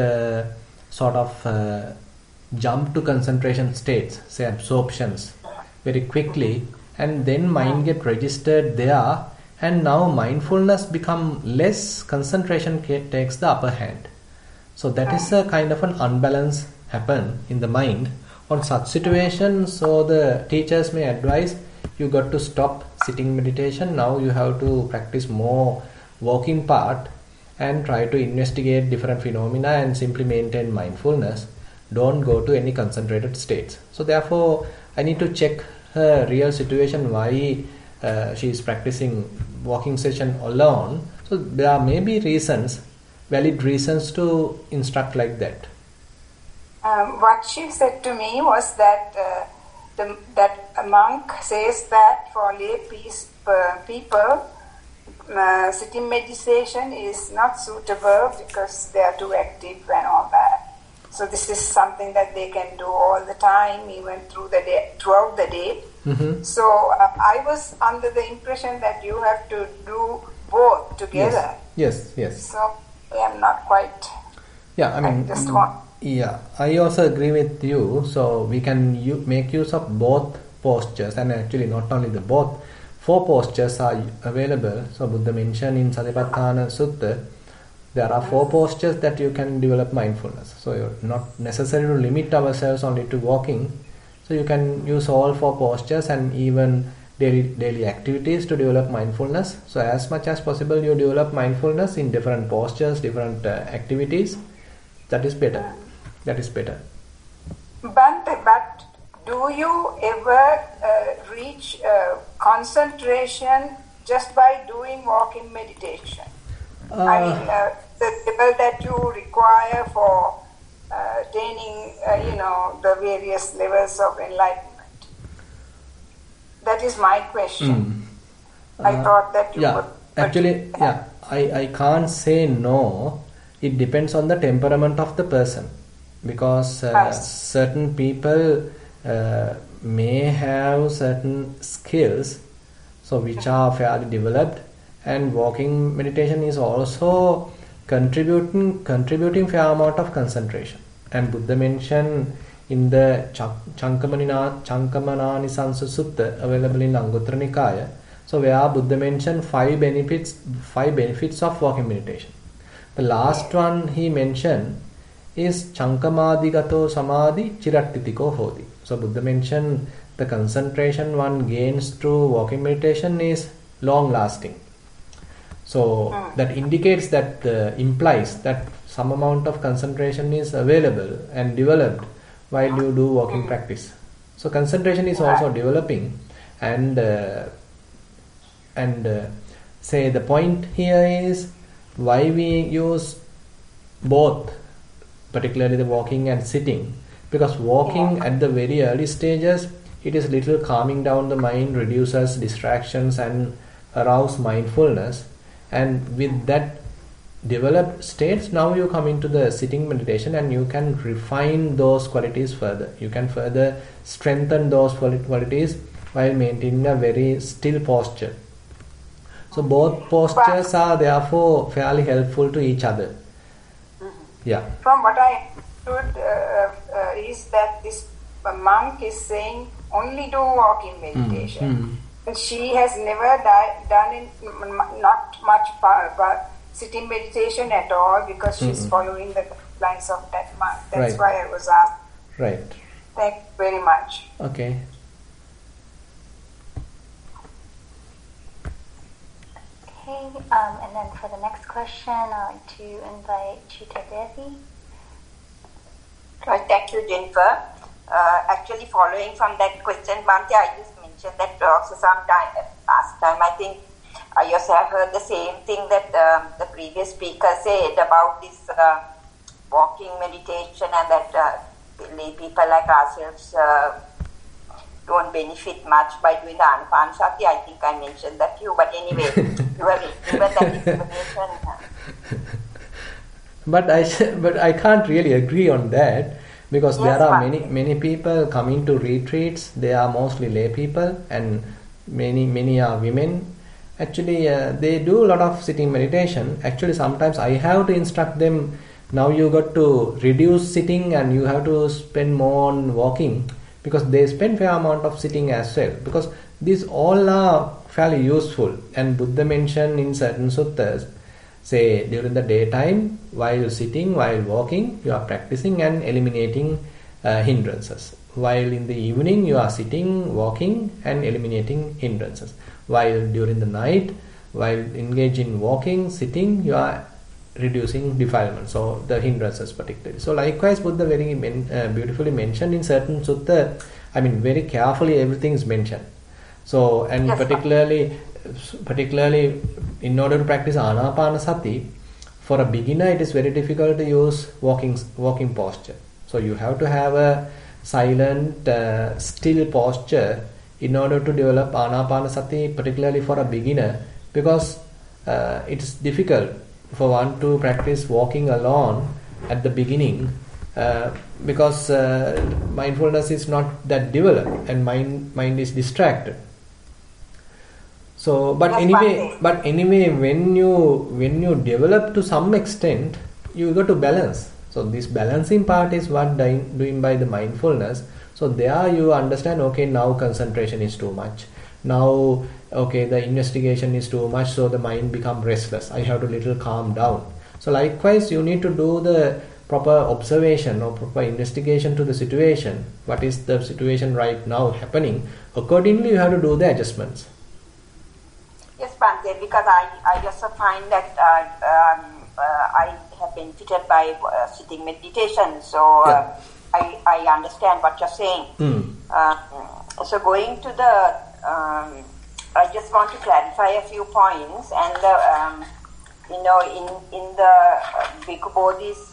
Speaker 1: jump to concentration states, say absorptions, very quickly, and then mind get registered there, and now mindfulness become less, concentration takes the upper hand. So that is a kind of an unbalance happen in the mind. On such situations, so the teachers may advise you got to stop sitting meditation, now you have to practice more walking part and try to investigate different phenomena and simply maintain mindfulness. Don't go to any concentrated states. So therefore I need to check her real situation, why she is practicing walking session alone. So there may be reasons, valid reasons to instruct like that.
Speaker 3: What she said to me was that that a monk says that for lay people, sitting meditation is not suitable because they are too active and all that. So this is something that they can do all the time, even throughout the day.
Speaker 1: Mm-hmm.
Speaker 3: So I was under the impression that you have to do both together.
Speaker 1: Yes.
Speaker 3: So I am not quite.
Speaker 1: Yeah, I also agree with you. So we can make use of both postures, and actually not only the both, 4 postures are available. So Buddha mentioned in Satipatthana Sutta, there are 4 postures that you can develop mindfulness. So you're not necessary to limit ourselves only to walking. So you can use all 4 postures and even daily activities to develop mindfulness. So as much as possible you develop mindfulness in different postures, different activities. That is better.
Speaker 3: But do you ever reach concentration just by doing walking meditation? The level that you require for attaining, the various levels of enlightenment. That is my question. I thought that you would.
Speaker 1: Actually, I can't say no. It depends on the temperament of the person, because certain people may have certain skills, so which are fairly developed, and walking meditation is also contributing fair amount of concentration. And Buddha mentioned in the Chankamanani Sansa Sutta, available in Anguttara Nikaya, so where Buddha mentioned 5 benefits of walking meditation. The last one he mentioned is Chankamadigato Samadhi Chirattitiko Hodi. So Buddha mentioned the concentration one gains through walking meditation is long lasting. So that indicates that implies that some amount of concentration is available and developed while you do walking practice. So concentration is also developing, and say the point here is why we use both, particularly the walking and sitting, because walking at the very early stages it is little calming down the mind, reduces distractions and arouse mindfulness. And with that developed states, now you come into the sitting meditation and you can refine those qualities further. You can further strengthen those qualities while maintaining a very still posture. So both postures are therefore fairly helpful to each other. Yeah.
Speaker 3: From what I understood is that this monk is saying only do walking meditation. And she has never done not much but sitting meditation at all, because she's following the guidelines of that monk. That's why I was asked.
Speaker 1: Right.
Speaker 3: Thank you very much.
Speaker 1: Okay.
Speaker 2: Okay, and then for the next question, I'd like to invite Chita Devi.
Speaker 4: Right, thank you, Jennifer. Actually, following from that question, Bhante, I just mentioned that also sometime last time. I think I also have heard the same thing that the previous speaker said about this walking meditation, and that lay people like ourselves don't benefit much by doing the Anapanasati. I think I mentioned that to you, but anyway, you have given that explanation.
Speaker 1: But I can't really agree on that, because there are many people coming to retreats. They are mostly lay people, and many are women. Actually, they do a lot of sitting meditation. Actually, sometimes I have to instruct them. Now you got to reduce sitting and you have to spend more on walking, because they spend fair amount of sitting as well. Because these all are fairly useful, and Buddha mentioned in certain suttas, say during the daytime, while sitting, while walking, you are practicing and eliminating hindrances. While in the evening, you are sitting, walking and eliminating hindrances. While during the night, while engaged in walking, sitting, you are reducing defilements, so the hindrances particularly. So likewise, Buddha very beautifully mentioned in certain sutta. I mean, very carefully everything is mentioned. So, and particularly in order to practice Anapanasati, for a beginner it is very difficult to use walking posture. So you have to have a silent, still posture in order to develop Anapanasati, particularly for a beginner, because it's difficult for one to practice walking alone at the beginning, because mindfulness is not that developed and mind is distracted. So, but anyway, when you develop to some extent, you got to balance. So this balancing part is what doing by the mindfulness. So there you understand, okay, now concentration is too much. Now, okay, the investigation is too much, so the mind become restless. I have to little calm down. So likewise, you need to do the proper observation or proper investigation to the situation. What is the situation right now happening? Accordingly, you have to do the adjustments.
Speaker 4: Yes, Bhante, because I also find that I have benefited by sitting meditation. So I understand what you're saying. So going to the, I just want to clarify a few points. And in the Bhikkhu Bodhi's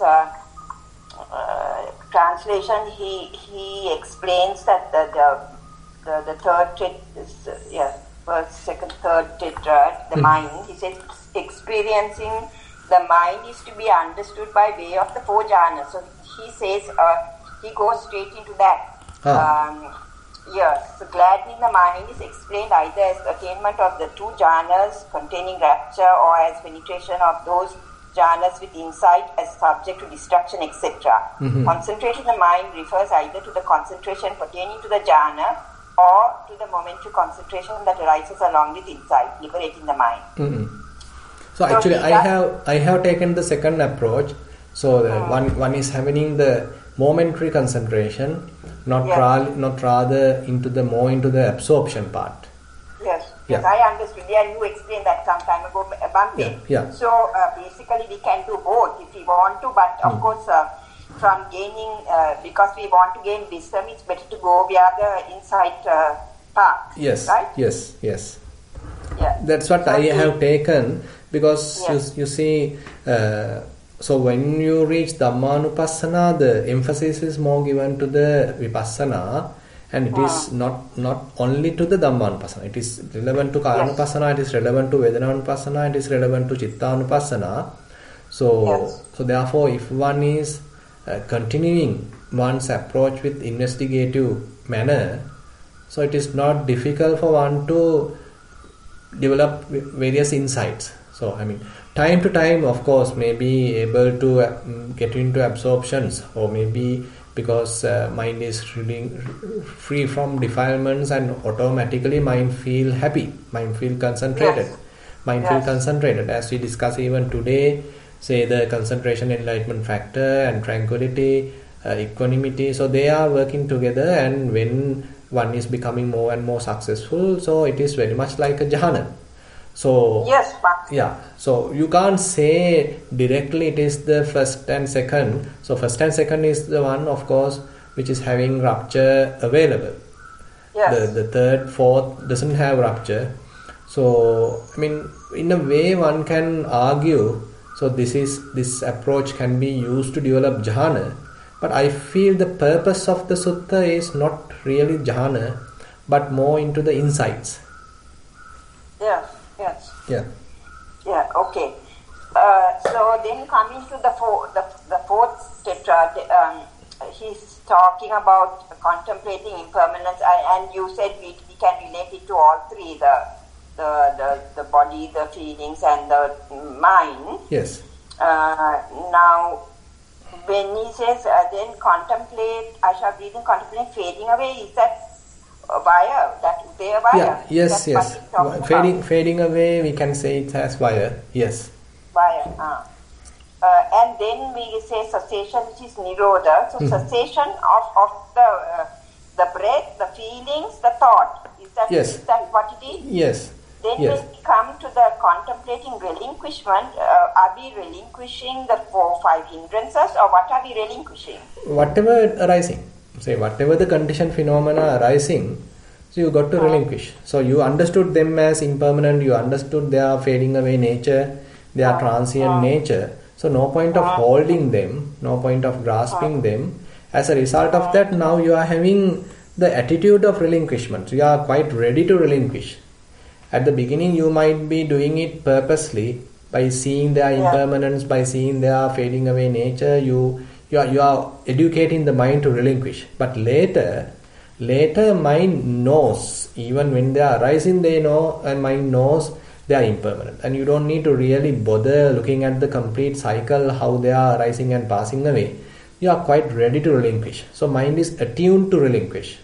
Speaker 4: translation, he explains that the third trit is first, second, third tetrad, the mind. He says experiencing the mind is to be understood by way of the four jhanas. So he says he goes straight into that. Yes, so gladdening the mind is explained either as attainment of the two jhanas containing rapture, or as penetration of those jhanas with insight as subject to destruction, etc. Concentrating the mind refers either to the concentration pertaining to the jhana or to the momentary concentration that arises along with insight, liberating the mind.
Speaker 1: So actually, I have taken the second approach. So one is having the momentary concentration, not rather into the absorption part.
Speaker 4: Yes, I understood. Yeah, you explained that some time ago, Bhante.
Speaker 1: Yeah.
Speaker 4: So basically, we can do both if we want to, but of course, from gaining, because we want to gain wisdom, it's better to go via the insight path.
Speaker 1: Yes.
Speaker 4: Right?
Speaker 1: Yes.
Speaker 4: Yeah.
Speaker 1: That's what I have taken, because you see. So when you reach Dhammanupassana, the emphasis is more given to the Vipassana, and it is not only to the Dhammanupassana. It is relevant to Kayanupassana, it is relevant to Vedananupassana, it is relevant to Chittanupassana. So therefore, if one is continuing one's approach with investigative manner, so it is not difficult for one to develop various insights. So I mean, time to time, of course, may be able to get into absorptions, or maybe because mind is really free from defilements, and automatically mind feel happy, mind feel concentrated, feel concentrated. As we discussed even today, say the concentration enlightenment factor and tranquility, equanimity, so they are working together, and when one is becoming more and more successful, so it is very much like a jhana. So so you can't say directly it is the first and second. So first and second is the one, of course, which is having rupture available. The third, fourth doesn't have rupture. So I mean, in a way one can argue, so this approach can be used to develop jhana, but I feel the purpose of the sutta is not really jhana, but more into the insights.
Speaker 4: Okay. So then coming to the fourth tetrad, he's talking about contemplating impermanence, and you said we can relate it to all three: the body, the feelings, and the mind.
Speaker 1: Yes.
Speaker 4: Now, when he says then contemplate, I shall breathe in, contemplate fading away, is that vaya, that Udaya vaya?
Speaker 1: Yes. Fading away, we can say it as vaya. Yes.
Speaker 4: Vaya. And then we say cessation, which is nirodha. So cessation of the breath, the feelings, the thought. Is that what it is?
Speaker 1: Yes.
Speaker 4: Then when we come to the contemplating relinquishment, are we relinquishing the 4-5 hindrances, or what are we relinquishing?
Speaker 1: Whatever arising. Say whatever the conditioned phenomena arising, so you got to relinquish. So you understood them as impermanent, you understood their fading away nature, their transient nature. So no point of holding them, no point of grasping them. As a result of that, now you are having the attitude of relinquishment. So you are quite ready to relinquish. At the beginning, you might be doing it purposely by seeing their impermanence, by seeing their fading away nature. You are educating the mind to relinquish. But later mind knows, even when they are arising, they know, and mind knows they are impermanent. And you don't need to really bother looking at the complete cycle, how they are arising and passing away. You are quite ready to relinquish. So mind is attuned to relinquish.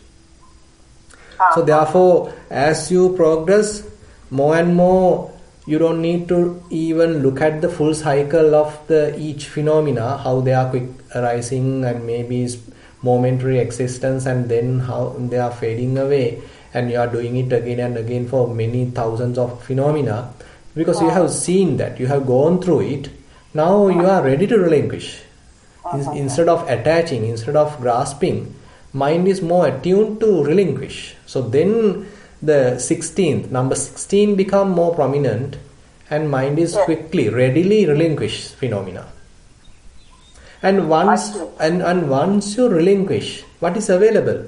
Speaker 1: So therefore, as you progress more and more, you don't need to even look at the full cycle of each phenomena, how they are quick arising and maybe momentary existence, and then how they are fading away, and you are doing it again and again for many thousands of phenomena, because you have seen that, you have gone through it. Now you are ready to relinquish. Instead of attaching, instead of grasping, mind is more attuned to relinquish. So then the number 16 become more prominent, and mind is readily relinquish phenomena. And once you relinquish, what is available?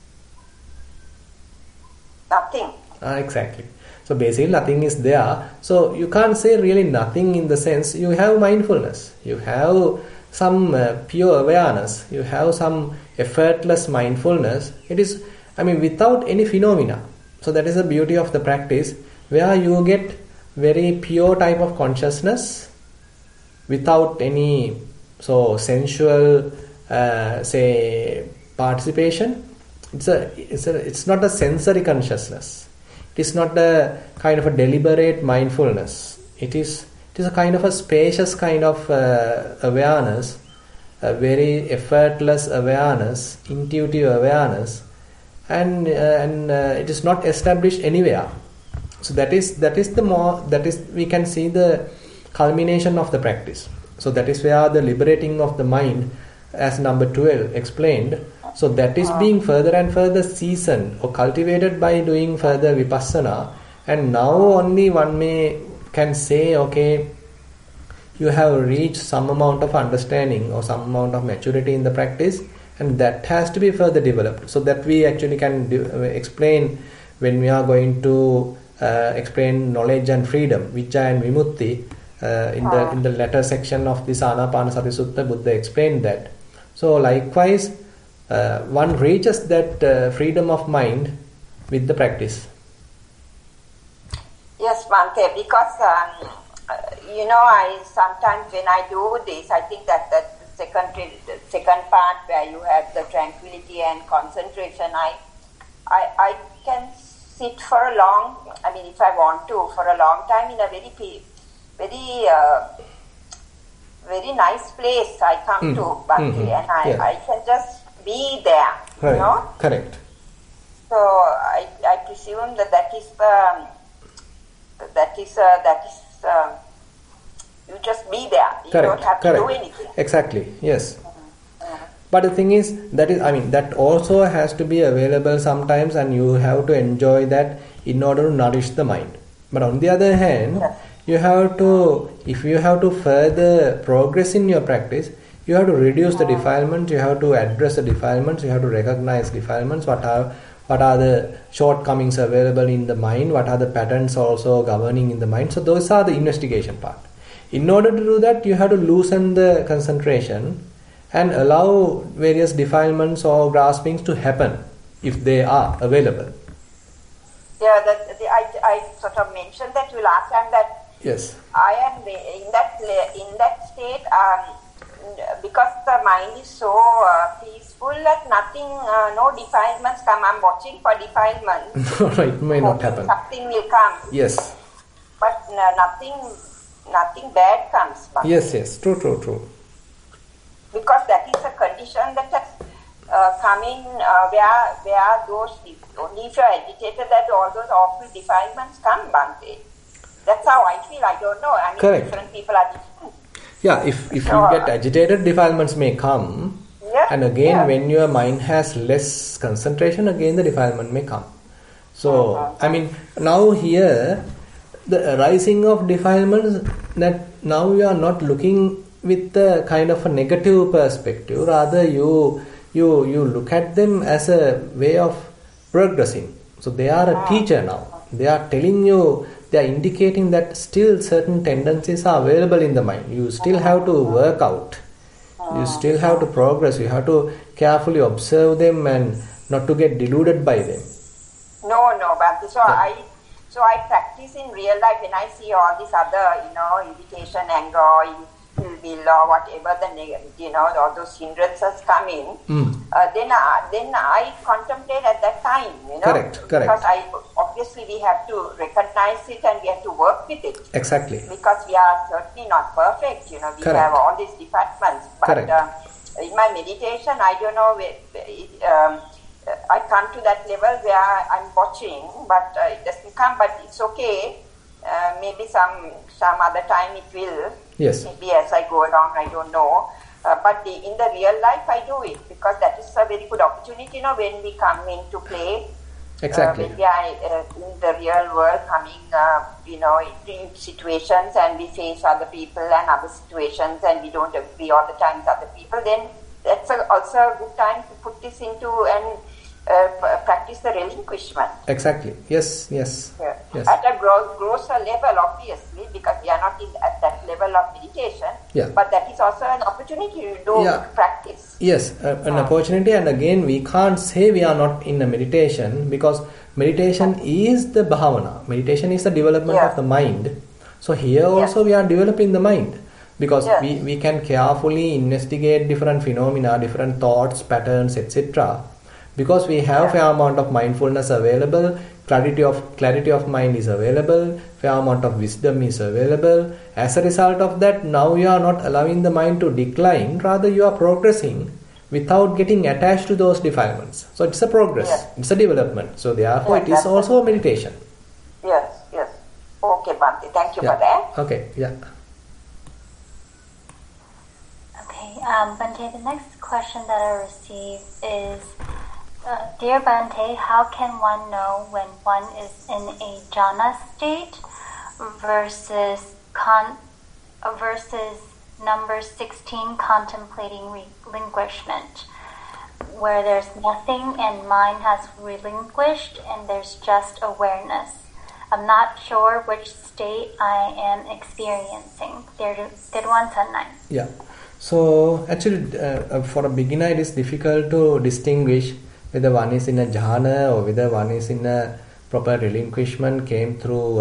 Speaker 4: Nothing.
Speaker 1: Exactly. So basically nothing is there. So you can't say really nothing, in the sense you have mindfulness, you have some pure awareness, you have some effortless mindfulness. It is, without any phenomena. So that is the beauty of the practice, where you get very pure type of consciousness without any sensual participation. It's not a sensory consciousness. It is not a kind of a deliberate mindfulness. It is a kind of a spacious kind of awareness, a very effortless awareness, intuitive awareness, and it is not established anywhere. So that is we can see the culmination of the practice. So that is where the liberating of the mind, as number 12 explained. So that is being further and further seasoned or cultivated by doing further vipassana, and now only one can say, okay, you have reached some amount of understanding or some amount of maturity in the practice, and that has to be further developed, so that we actually can explain when we are going to explain knowledge and freedom, Vijja and Vimutti. In the latter section of this Anapanasati Sutta, Buddha explained that. So likewise, one reaches that freedom of mind with the practice.
Speaker 4: Yes, Bhante, because I sometimes when I do this, I think that the second part where you have the tranquility and concentration, I can sit for a long, if I want to, for a long time in a very nice place I come to, Bhante, and I can just be there,
Speaker 1: Right. Correct.
Speaker 4: So I presume that is you just be there. You don't have to do anything.
Speaker 1: Exactly. Yes. But the thing is, that also has to be available sometimes, and you have to enjoy that in order to nourish the mind. But on the other hand, you have to, if you have to further progress in your practice, you have to reduce the defilements, you have to address the defilements, you have to recognize defilements, what are the shortcomings available in the mind, what are the patterns also governing in the mind. So those are the investigation part. In order to do that, you have to loosen the concentration and allow various defilements or graspings to happen if they are available.
Speaker 4: Yeah, I sort of mentioned that to you last time that
Speaker 1: yes,
Speaker 4: I am in that state because the mind is so peaceful that nothing, no defilements come. I'm watching for defilements.
Speaker 1: Right, it may not happen.
Speaker 4: Something will come.
Speaker 1: Yes.
Speaker 4: But nothing bad comes.
Speaker 1: Yes, true.
Speaker 4: Because that is a condition that has come in where those, only if you are agitated that all those awful defilements come, Bhante. That's how I feel. I don't know.
Speaker 1: Correct.
Speaker 4: Different people are different.
Speaker 1: Yeah, if you get agitated, defilements may come.
Speaker 4: Yeah,
Speaker 1: and again, when your mind has less concentration, again the defilement may come. So, now here, the arising of defilements, that now you are not looking with a kind of a negative perspective, rather you look at them as a way of progressing. So they are a teacher now. They are telling you, they are indicating that still certain tendencies are available in the mind. You still have to work out. You still have to progress. You have to carefully observe them and not to get deluded by them.
Speaker 4: No, Bhante. So I practice in real life when I see all these other, irritation, anger, ill will or whatever all those hindrances come in. Then I contemplate at that time,
Speaker 1: Correct.
Speaker 4: Because obviously we have to recognize it and we have to work with it.
Speaker 1: Exactly.
Speaker 4: Because we are certainly not perfect, we have all these departments. But in my meditation, I don't know, I come to that level where I'm watching, but it doesn't come, but it's okay. Maybe some other time it will.
Speaker 1: Yes.
Speaker 4: Maybe as I go along, I don't know. But in the real life, I do it because that is a very good opportunity, when we come into play.
Speaker 1: Exactly.
Speaker 4: When we are in the real world coming, in situations and we face other people and other situations and we don't agree all the time with other people, then that's also a good time to put this into and practice the relinquishment.
Speaker 1: Exactly. Yes.
Speaker 4: At a grosser level, obviously, because we are not at that level of meditation.
Speaker 1: Yeah.
Speaker 4: But that is also an opportunity to do practice.
Speaker 1: Yes, an opportunity, and again we can't say we are not in a meditation, because meditation is the bhavana. Meditation is the development of the mind. So here also we are developing the mind, because we can carefully investigate different phenomena, different thoughts, patterns, etc. Because we have fair amount of mindfulness available, clarity of mind is available, fair amount of wisdom is available. As a result of that, now you are not allowing the mind to decline, rather you are progressing without getting attached to those defilements. So it's a progress, it's a development. So therefore it is also a meditation.
Speaker 4: Yes. Okay, Bhante, thank you for that.
Speaker 1: Okay,
Speaker 2: Okay, Bhante, the next question that I received is, Dear Bhante, how can one know when one is in a jhana state versus number 16, contemplating relinquishment? where there's nothing and mind has relinquished and there's just awareness. I'm not sure which state I am experiencing. Teruvan Sannai.
Speaker 1: Yeah. So actually for a beginner it is difficult to distinguish whether one is in a jhana or whether one is in a proper relinquishment came through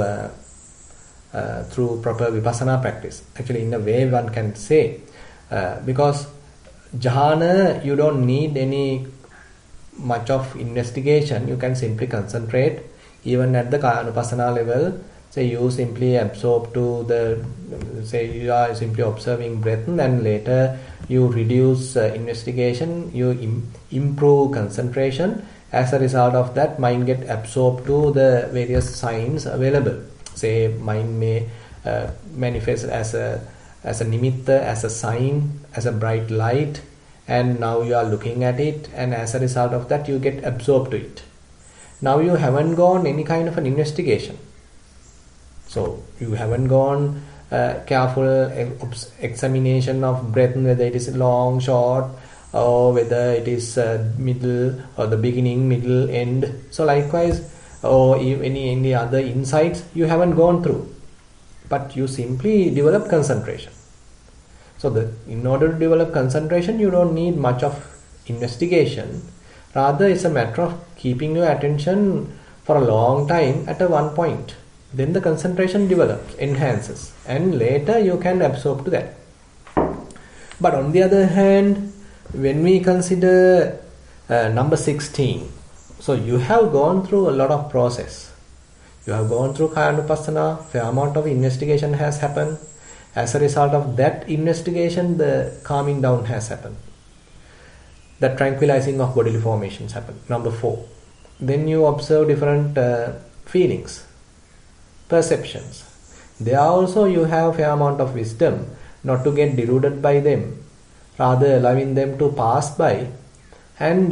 Speaker 1: proper vipassana practice. Actually in a way one can say because jhana you don't need any much of investigation, you can simply concentrate even at the kayanupassana level. Say you simply absorb to the, say you are simply observing breath and later you reduce investigation, you improve concentration. As a result of that, mind get absorbed to the various signs available. Say mind may manifest as a nimitta, as a sign, as a bright light, and now you are looking at it, and as a result of that you get absorbed to it. Now you haven't gone any kind of an investigation. So you haven't gone careful examination of breath, whether it is long, short, or whether it is middle or the beginning, middle, end. So likewise, or any other insights you haven't gone through, but you simply develop concentration. So in order to develop concentration, you don't need much of investigation. Rather, it's a matter of keeping your attention for a long time at a one point. Then the concentration develops, enhances, and later you can absorb to that. But on the other hand, when we consider number 16, so you have gone through a lot of process. You have gone through Kayanupassana, fair amount of investigation has happened. As a result of that investigation, the calming down has happened. The tranquilizing of bodily formations happened. Number 4. Then you observe different feelings, perceptions. There also you have fair amount of wisdom not to get deluded by them, rather allowing them to pass by, and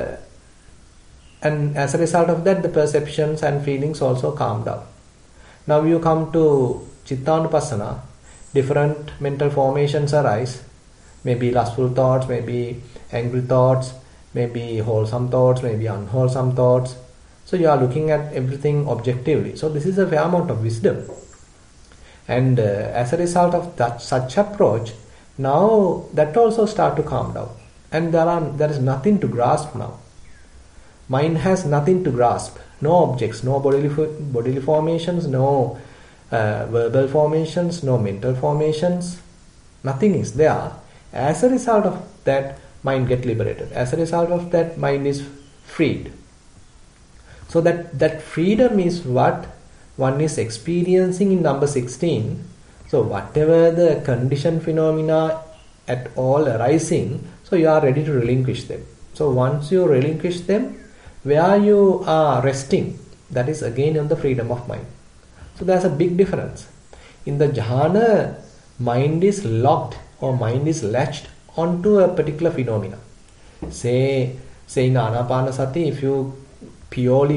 Speaker 1: as a result of that the perceptions and feelings also calm down. Now you come to Chittanupassana, different mental formations arise, maybe lustful thoughts, maybe angry thoughts, maybe wholesome thoughts, maybe unwholesome thoughts. So you are looking at everything objectively. So this is a fair amount of wisdom. And as a result of such approach, now that also start to calm down. And there is nothing to grasp now. Mind has nothing to grasp. No objects, no bodily formations, no verbal formations, no mental formations. Nothing is there. As a result of that, mind get liberated. As a result of that, mind is freed. So that freedom is what one is experiencing in number 16. So whatever the conditioned phenomena at all arising, so you are ready to relinquish them. So once you relinquish them, where you are resting, that is again on the freedom of mind. So there's a big difference. In the jhana, mind is locked or mind is latched onto a particular phenomena. Say in Anapanasati, if you purely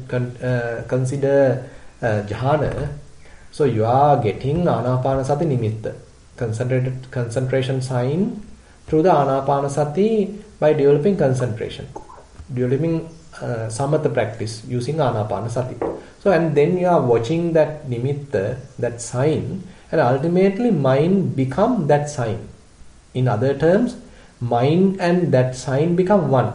Speaker 1: consider jhana, so you are getting Anapanasati nimitta, concentration sign through the Anapanasati by developing concentration, developing samatha practice using Anapanasati. So and then you are watching that nimitta, that sign, and ultimately mind become that sign. In other terms, mind and that sign become one.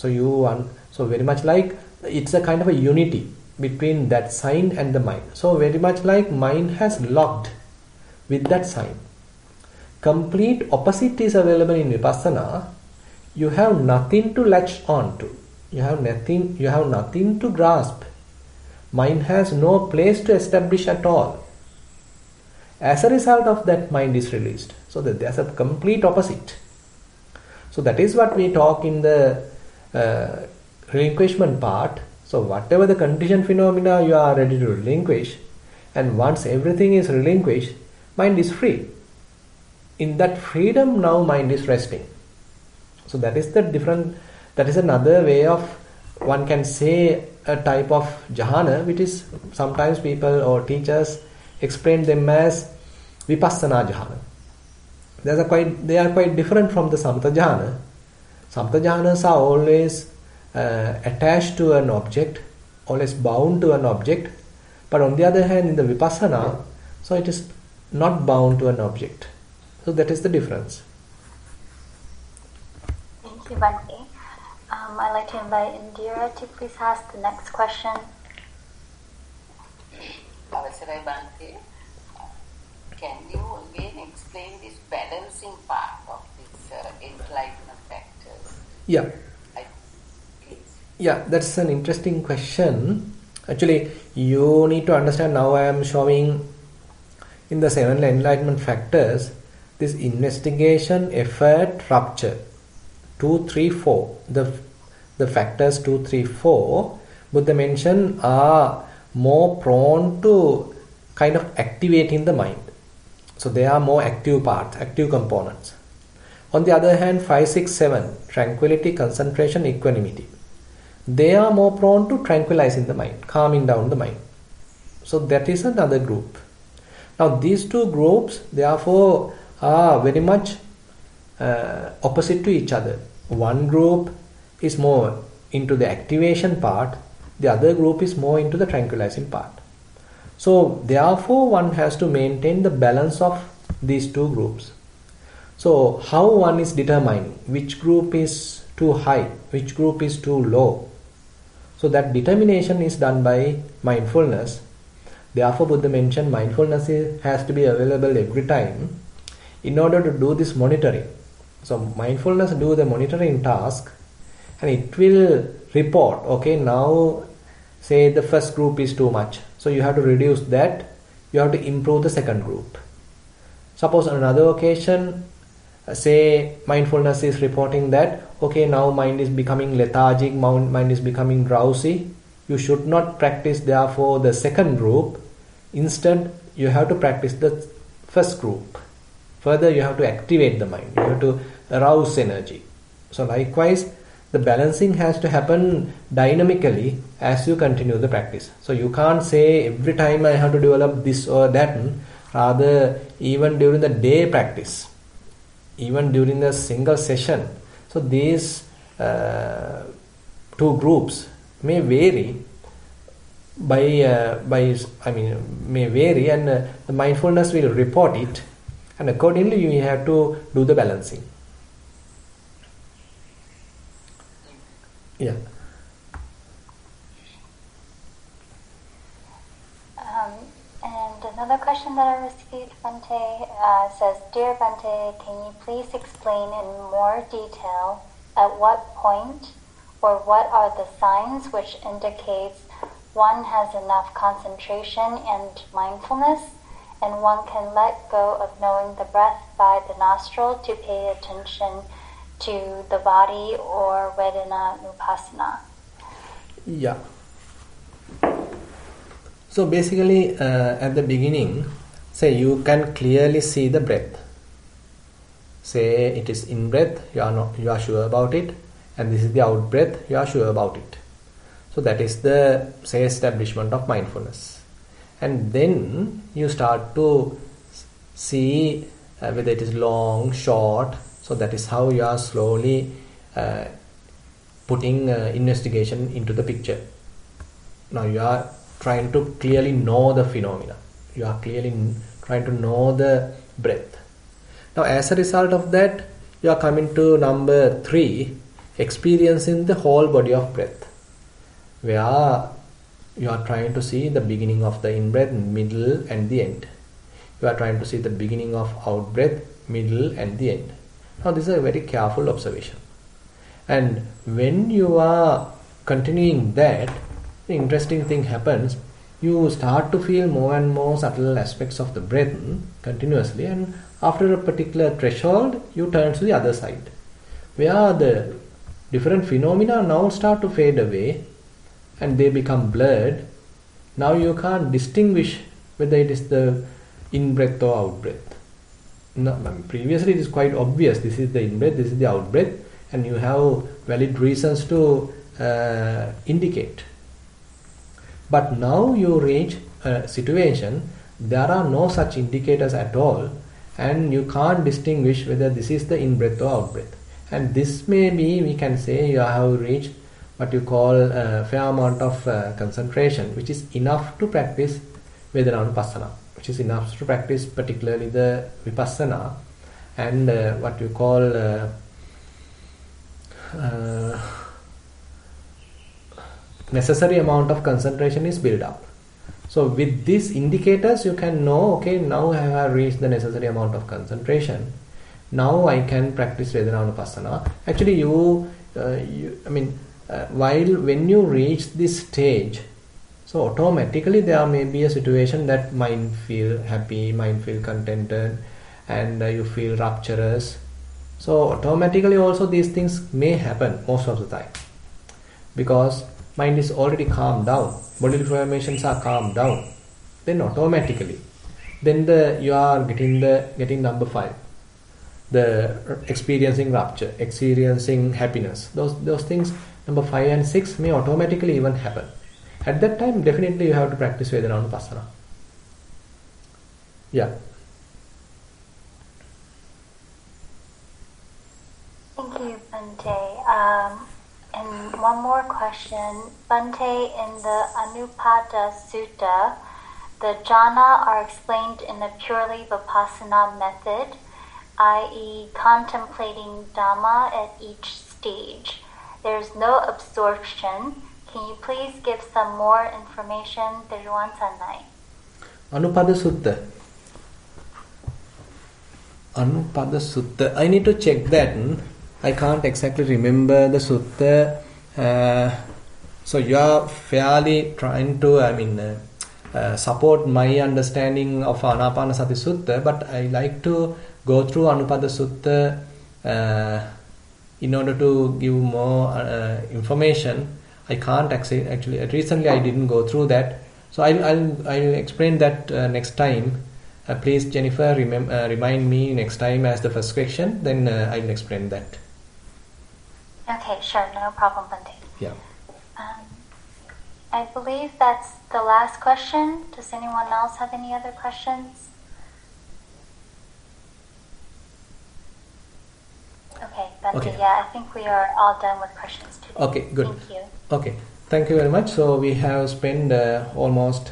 Speaker 1: So very much like it's a kind of a unity between that sign and the mind. So very much like mind has locked with that sign. Complete opposite is available in Vipassana. You have nothing to latch on to. You have nothing to grasp. Mind has no place to establish at all. As a result of that, mind is released. So that there's a complete opposite. So that is what we talk in the relinquishment part. So whatever the conditioned phenomena you are ready to relinquish, and once everything is relinquished, mind is free. In that freedom now mind is resting. So that is another way of, one can say, a type of jhana, which is sometimes people or teachers explain them as vipassana jhana. They are quite different from the samatha jhana. Samatha jhanas are always attached to an object, always bound to an object, but on the other hand in the vipassana, so it is not bound to an object. So that is the difference.
Speaker 2: Thank you, Bhante. I'd like to invite Indira to please ask the next question.
Speaker 5: Avasarai Bhante, can you again explain this balancing part of this enlightenment factors?
Speaker 1: Yeah.
Speaker 5: Please.
Speaker 1: Yeah, that's an interesting question. Actually, you need to understand, now I am showing in the 7 enlightenment factors, this investigation, effort, rupture, 2, 3, 4. The factors 2, 3, 4, Buddha mentioned, are more prone to kind of activating the mind. So they are more active parts, active components. On the other hand, 5, 6, 7, tranquility, concentration, equanimity, they are more prone to tranquilizing the mind, calming down the mind. So that is another group. Now these two groups therefore are very much opposite to each other. One group is more into the activation part, the other group is more into the tranquilizing part. So therefore one has to maintain the balance of these two groups. So how one is determining which group is too high, which group is too low. So that determination is done by mindfulness. Therefore Buddha mentioned mindfulness has to be available every time in order to do this monitoring. So mindfulness do the monitoring task and it will report, okay, now say the first group is too much, so you have to reduce that, you have to improve the second group. Suppose on another occasion, say mindfulness is reporting that, okay, now mind is becoming lethargic, mind is becoming drowsy, you should not practice therefore the second group, instead you have to practice the first group. Further you have to activate the mind, you have to arouse energy. So likewise the balancing has to happen dynamically as you continue the practice. So you can't say every time I have to develop this or that, rather even during the day practice, even during the single session. So these two groups may vary may vary, and the mindfulness will report it, and accordingly you have to do the balancing. Yeah.
Speaker 2: And another question that I received, Bhante, says, Dear Bhante, can you please explain in more detail at what point or what are the signs which indicates one has enough concentration and mindfulness and one can let go of knowing the breath by the nostril to pay attention to the body or Vedana Nupassana?
Speaker 1: Yeah. So basically at the beginning, say you can clearly see the breath. Say it is in breath, you are sure about it, and this is the out breath, you are sure about it. So that is the, say, establishment of mindfulness. And then you start to see whether it is long, short. So that is how you are slowly putting investigation into the picture. Now you are trying to clearly know the phenomena. You are clearly trying to know the breath. Now as a result of that, you are coming to number 3, experiencing the whole body of breath, where you are trying to see the beginning of the in-breath, middle and the end. You are trying to see the beginning of out-breath, middle and the end. Now this is a very careful observation. And when you are continuing that, the interesting thing happens. You start to feel more and more subtle aspects of the breath continuously, and after a particular threshold, you turn to the other side, where the different phenomena now start to fade away and they become blurred. Now you can't distinguish whether it is the in-breath or out-breath. No, previously it is quite obvious, this is the in-breath, this is the out-breath, and you have valid reasons to indicate. But now you reach a situation, there are no such indicators at all, and you can't distinguish whether this is the in-breath or out-breath. And this may be, we can say, you have reached what you call a fair amount of concentration, which is enough to practice Vedananupassana, which is enough to practice particularly the Vipassana, and what you call necessary amount of concentration is built up. So with these indicators you can know, okay, now I have reached the necessary amount of concentration, now I can practice Vedananupassana. Actually when you reach this stage, so automatically there may be a situation that mind feel happy, mind feel contented, and you feel rapturous. So automatically also these things may happen most of the time, because mind is already calmed down, bodily formations are calmed down. Then automatically, then you are getting number 5, the experiencing rapture, experiencing happiness. Those things, number 5 and 6, may automatically even happen. At that time, definitely you have to practice Vedananupassana. Yeah.
Speaker 2: Thank you, Bhante. And one more question. Bhante, in the Anupada Sutta, the jhana are explained in a purely Vipassana method, i.e. contemplating Dhamma at each stage. There is no absorption. Can you please give some more information? Teruwan Sannai.
Speaker 1: Anupada Sutta. I need to check that. I can't exactly remember the sutta. So you are fairly trying to, support my understanding of Anapanasati Sutta, but I like to go through Anupada Sutta in order to give more information. I can't actually. Recently, I didn't go through that, so I'll explain that next time. Please, Jennifer, remind me next time as the first question. Then I'll explain that.
Speaker 2: Okay, sure, no problem, Bhante.
Speaker 1: Yeah.
Speaker 2: I believe that's the last question. Does anyone else have any other questions? Okay, Bhante,
Speaker 1: Okay.
Speaker 2: Yeah, I think we are all done with questions today.
Speaker 1: Okay, good.
Speaker 2: Thank you.
Speaker 1: Okay, thank you very much. So we have spent almost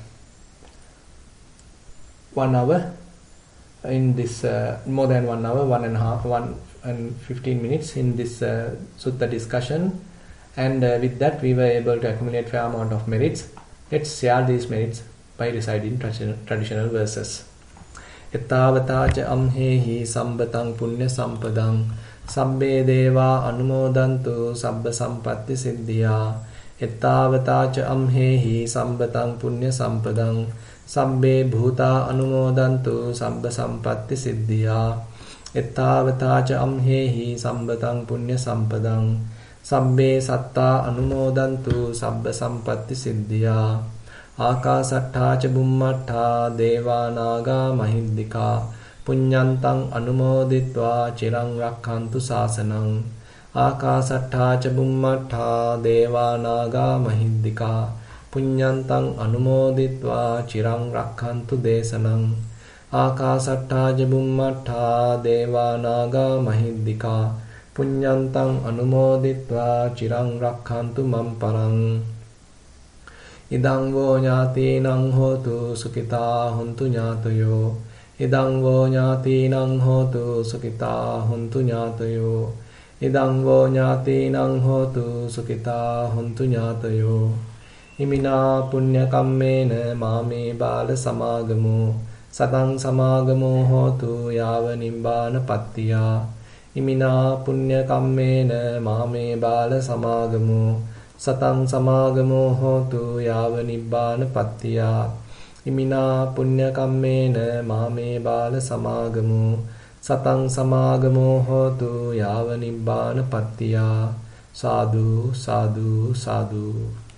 Speaker 1: 1 hour in this, more than 1 hour, 1 and 15 minutes in this sutta discussion, and with that we were able to accumulate fair amount of merits. Let's share these merits by reciting traditional verses. Ettavata ca amhehi sambatang punya sampadang sabbe deva anumodantu sabba sampatti siddhya. Ettavata ca amhehi sambatang punya sampadang sabbe bhuta anumodantu sabba sampatti siddhya. Ettavata ca amhehi sambatang punya sampadang sabbe satta anumodantu sabba sampatti siddhya. Akasattha ca bummattha deva naga mahiddika punyantang anumoditva chirang rakhantu sasanang. Akasattha ca bummattha deva naga mahiddika punyantang anumoditva chirang rakhantu desanang. Akasattha ca bummattha deva naga mahiddika punyantang anumoditva chirang rakhantu mamparang. Idang vo ñātīnaṁ hotu sukitā huntu ñātayo. Idang vo ñātīnaṁ hotu sukitā huntu ñātayo. Idang vo ñātīnaṁ hotu sukitā huntu ñātayo. Imina punya kammena māme bāla samāgamo satang samāgamo hotu yāva nibbāna pattiyā. Imina punya kammena māme bāla samāgamo satang samāgamo hotu yāva nibbāna pattiyā. Imina punya kammena māme bāla samāgamo satang samāgamo hotu yāva nibbāna pattiyā. Sadhu, sadhu, sadhu.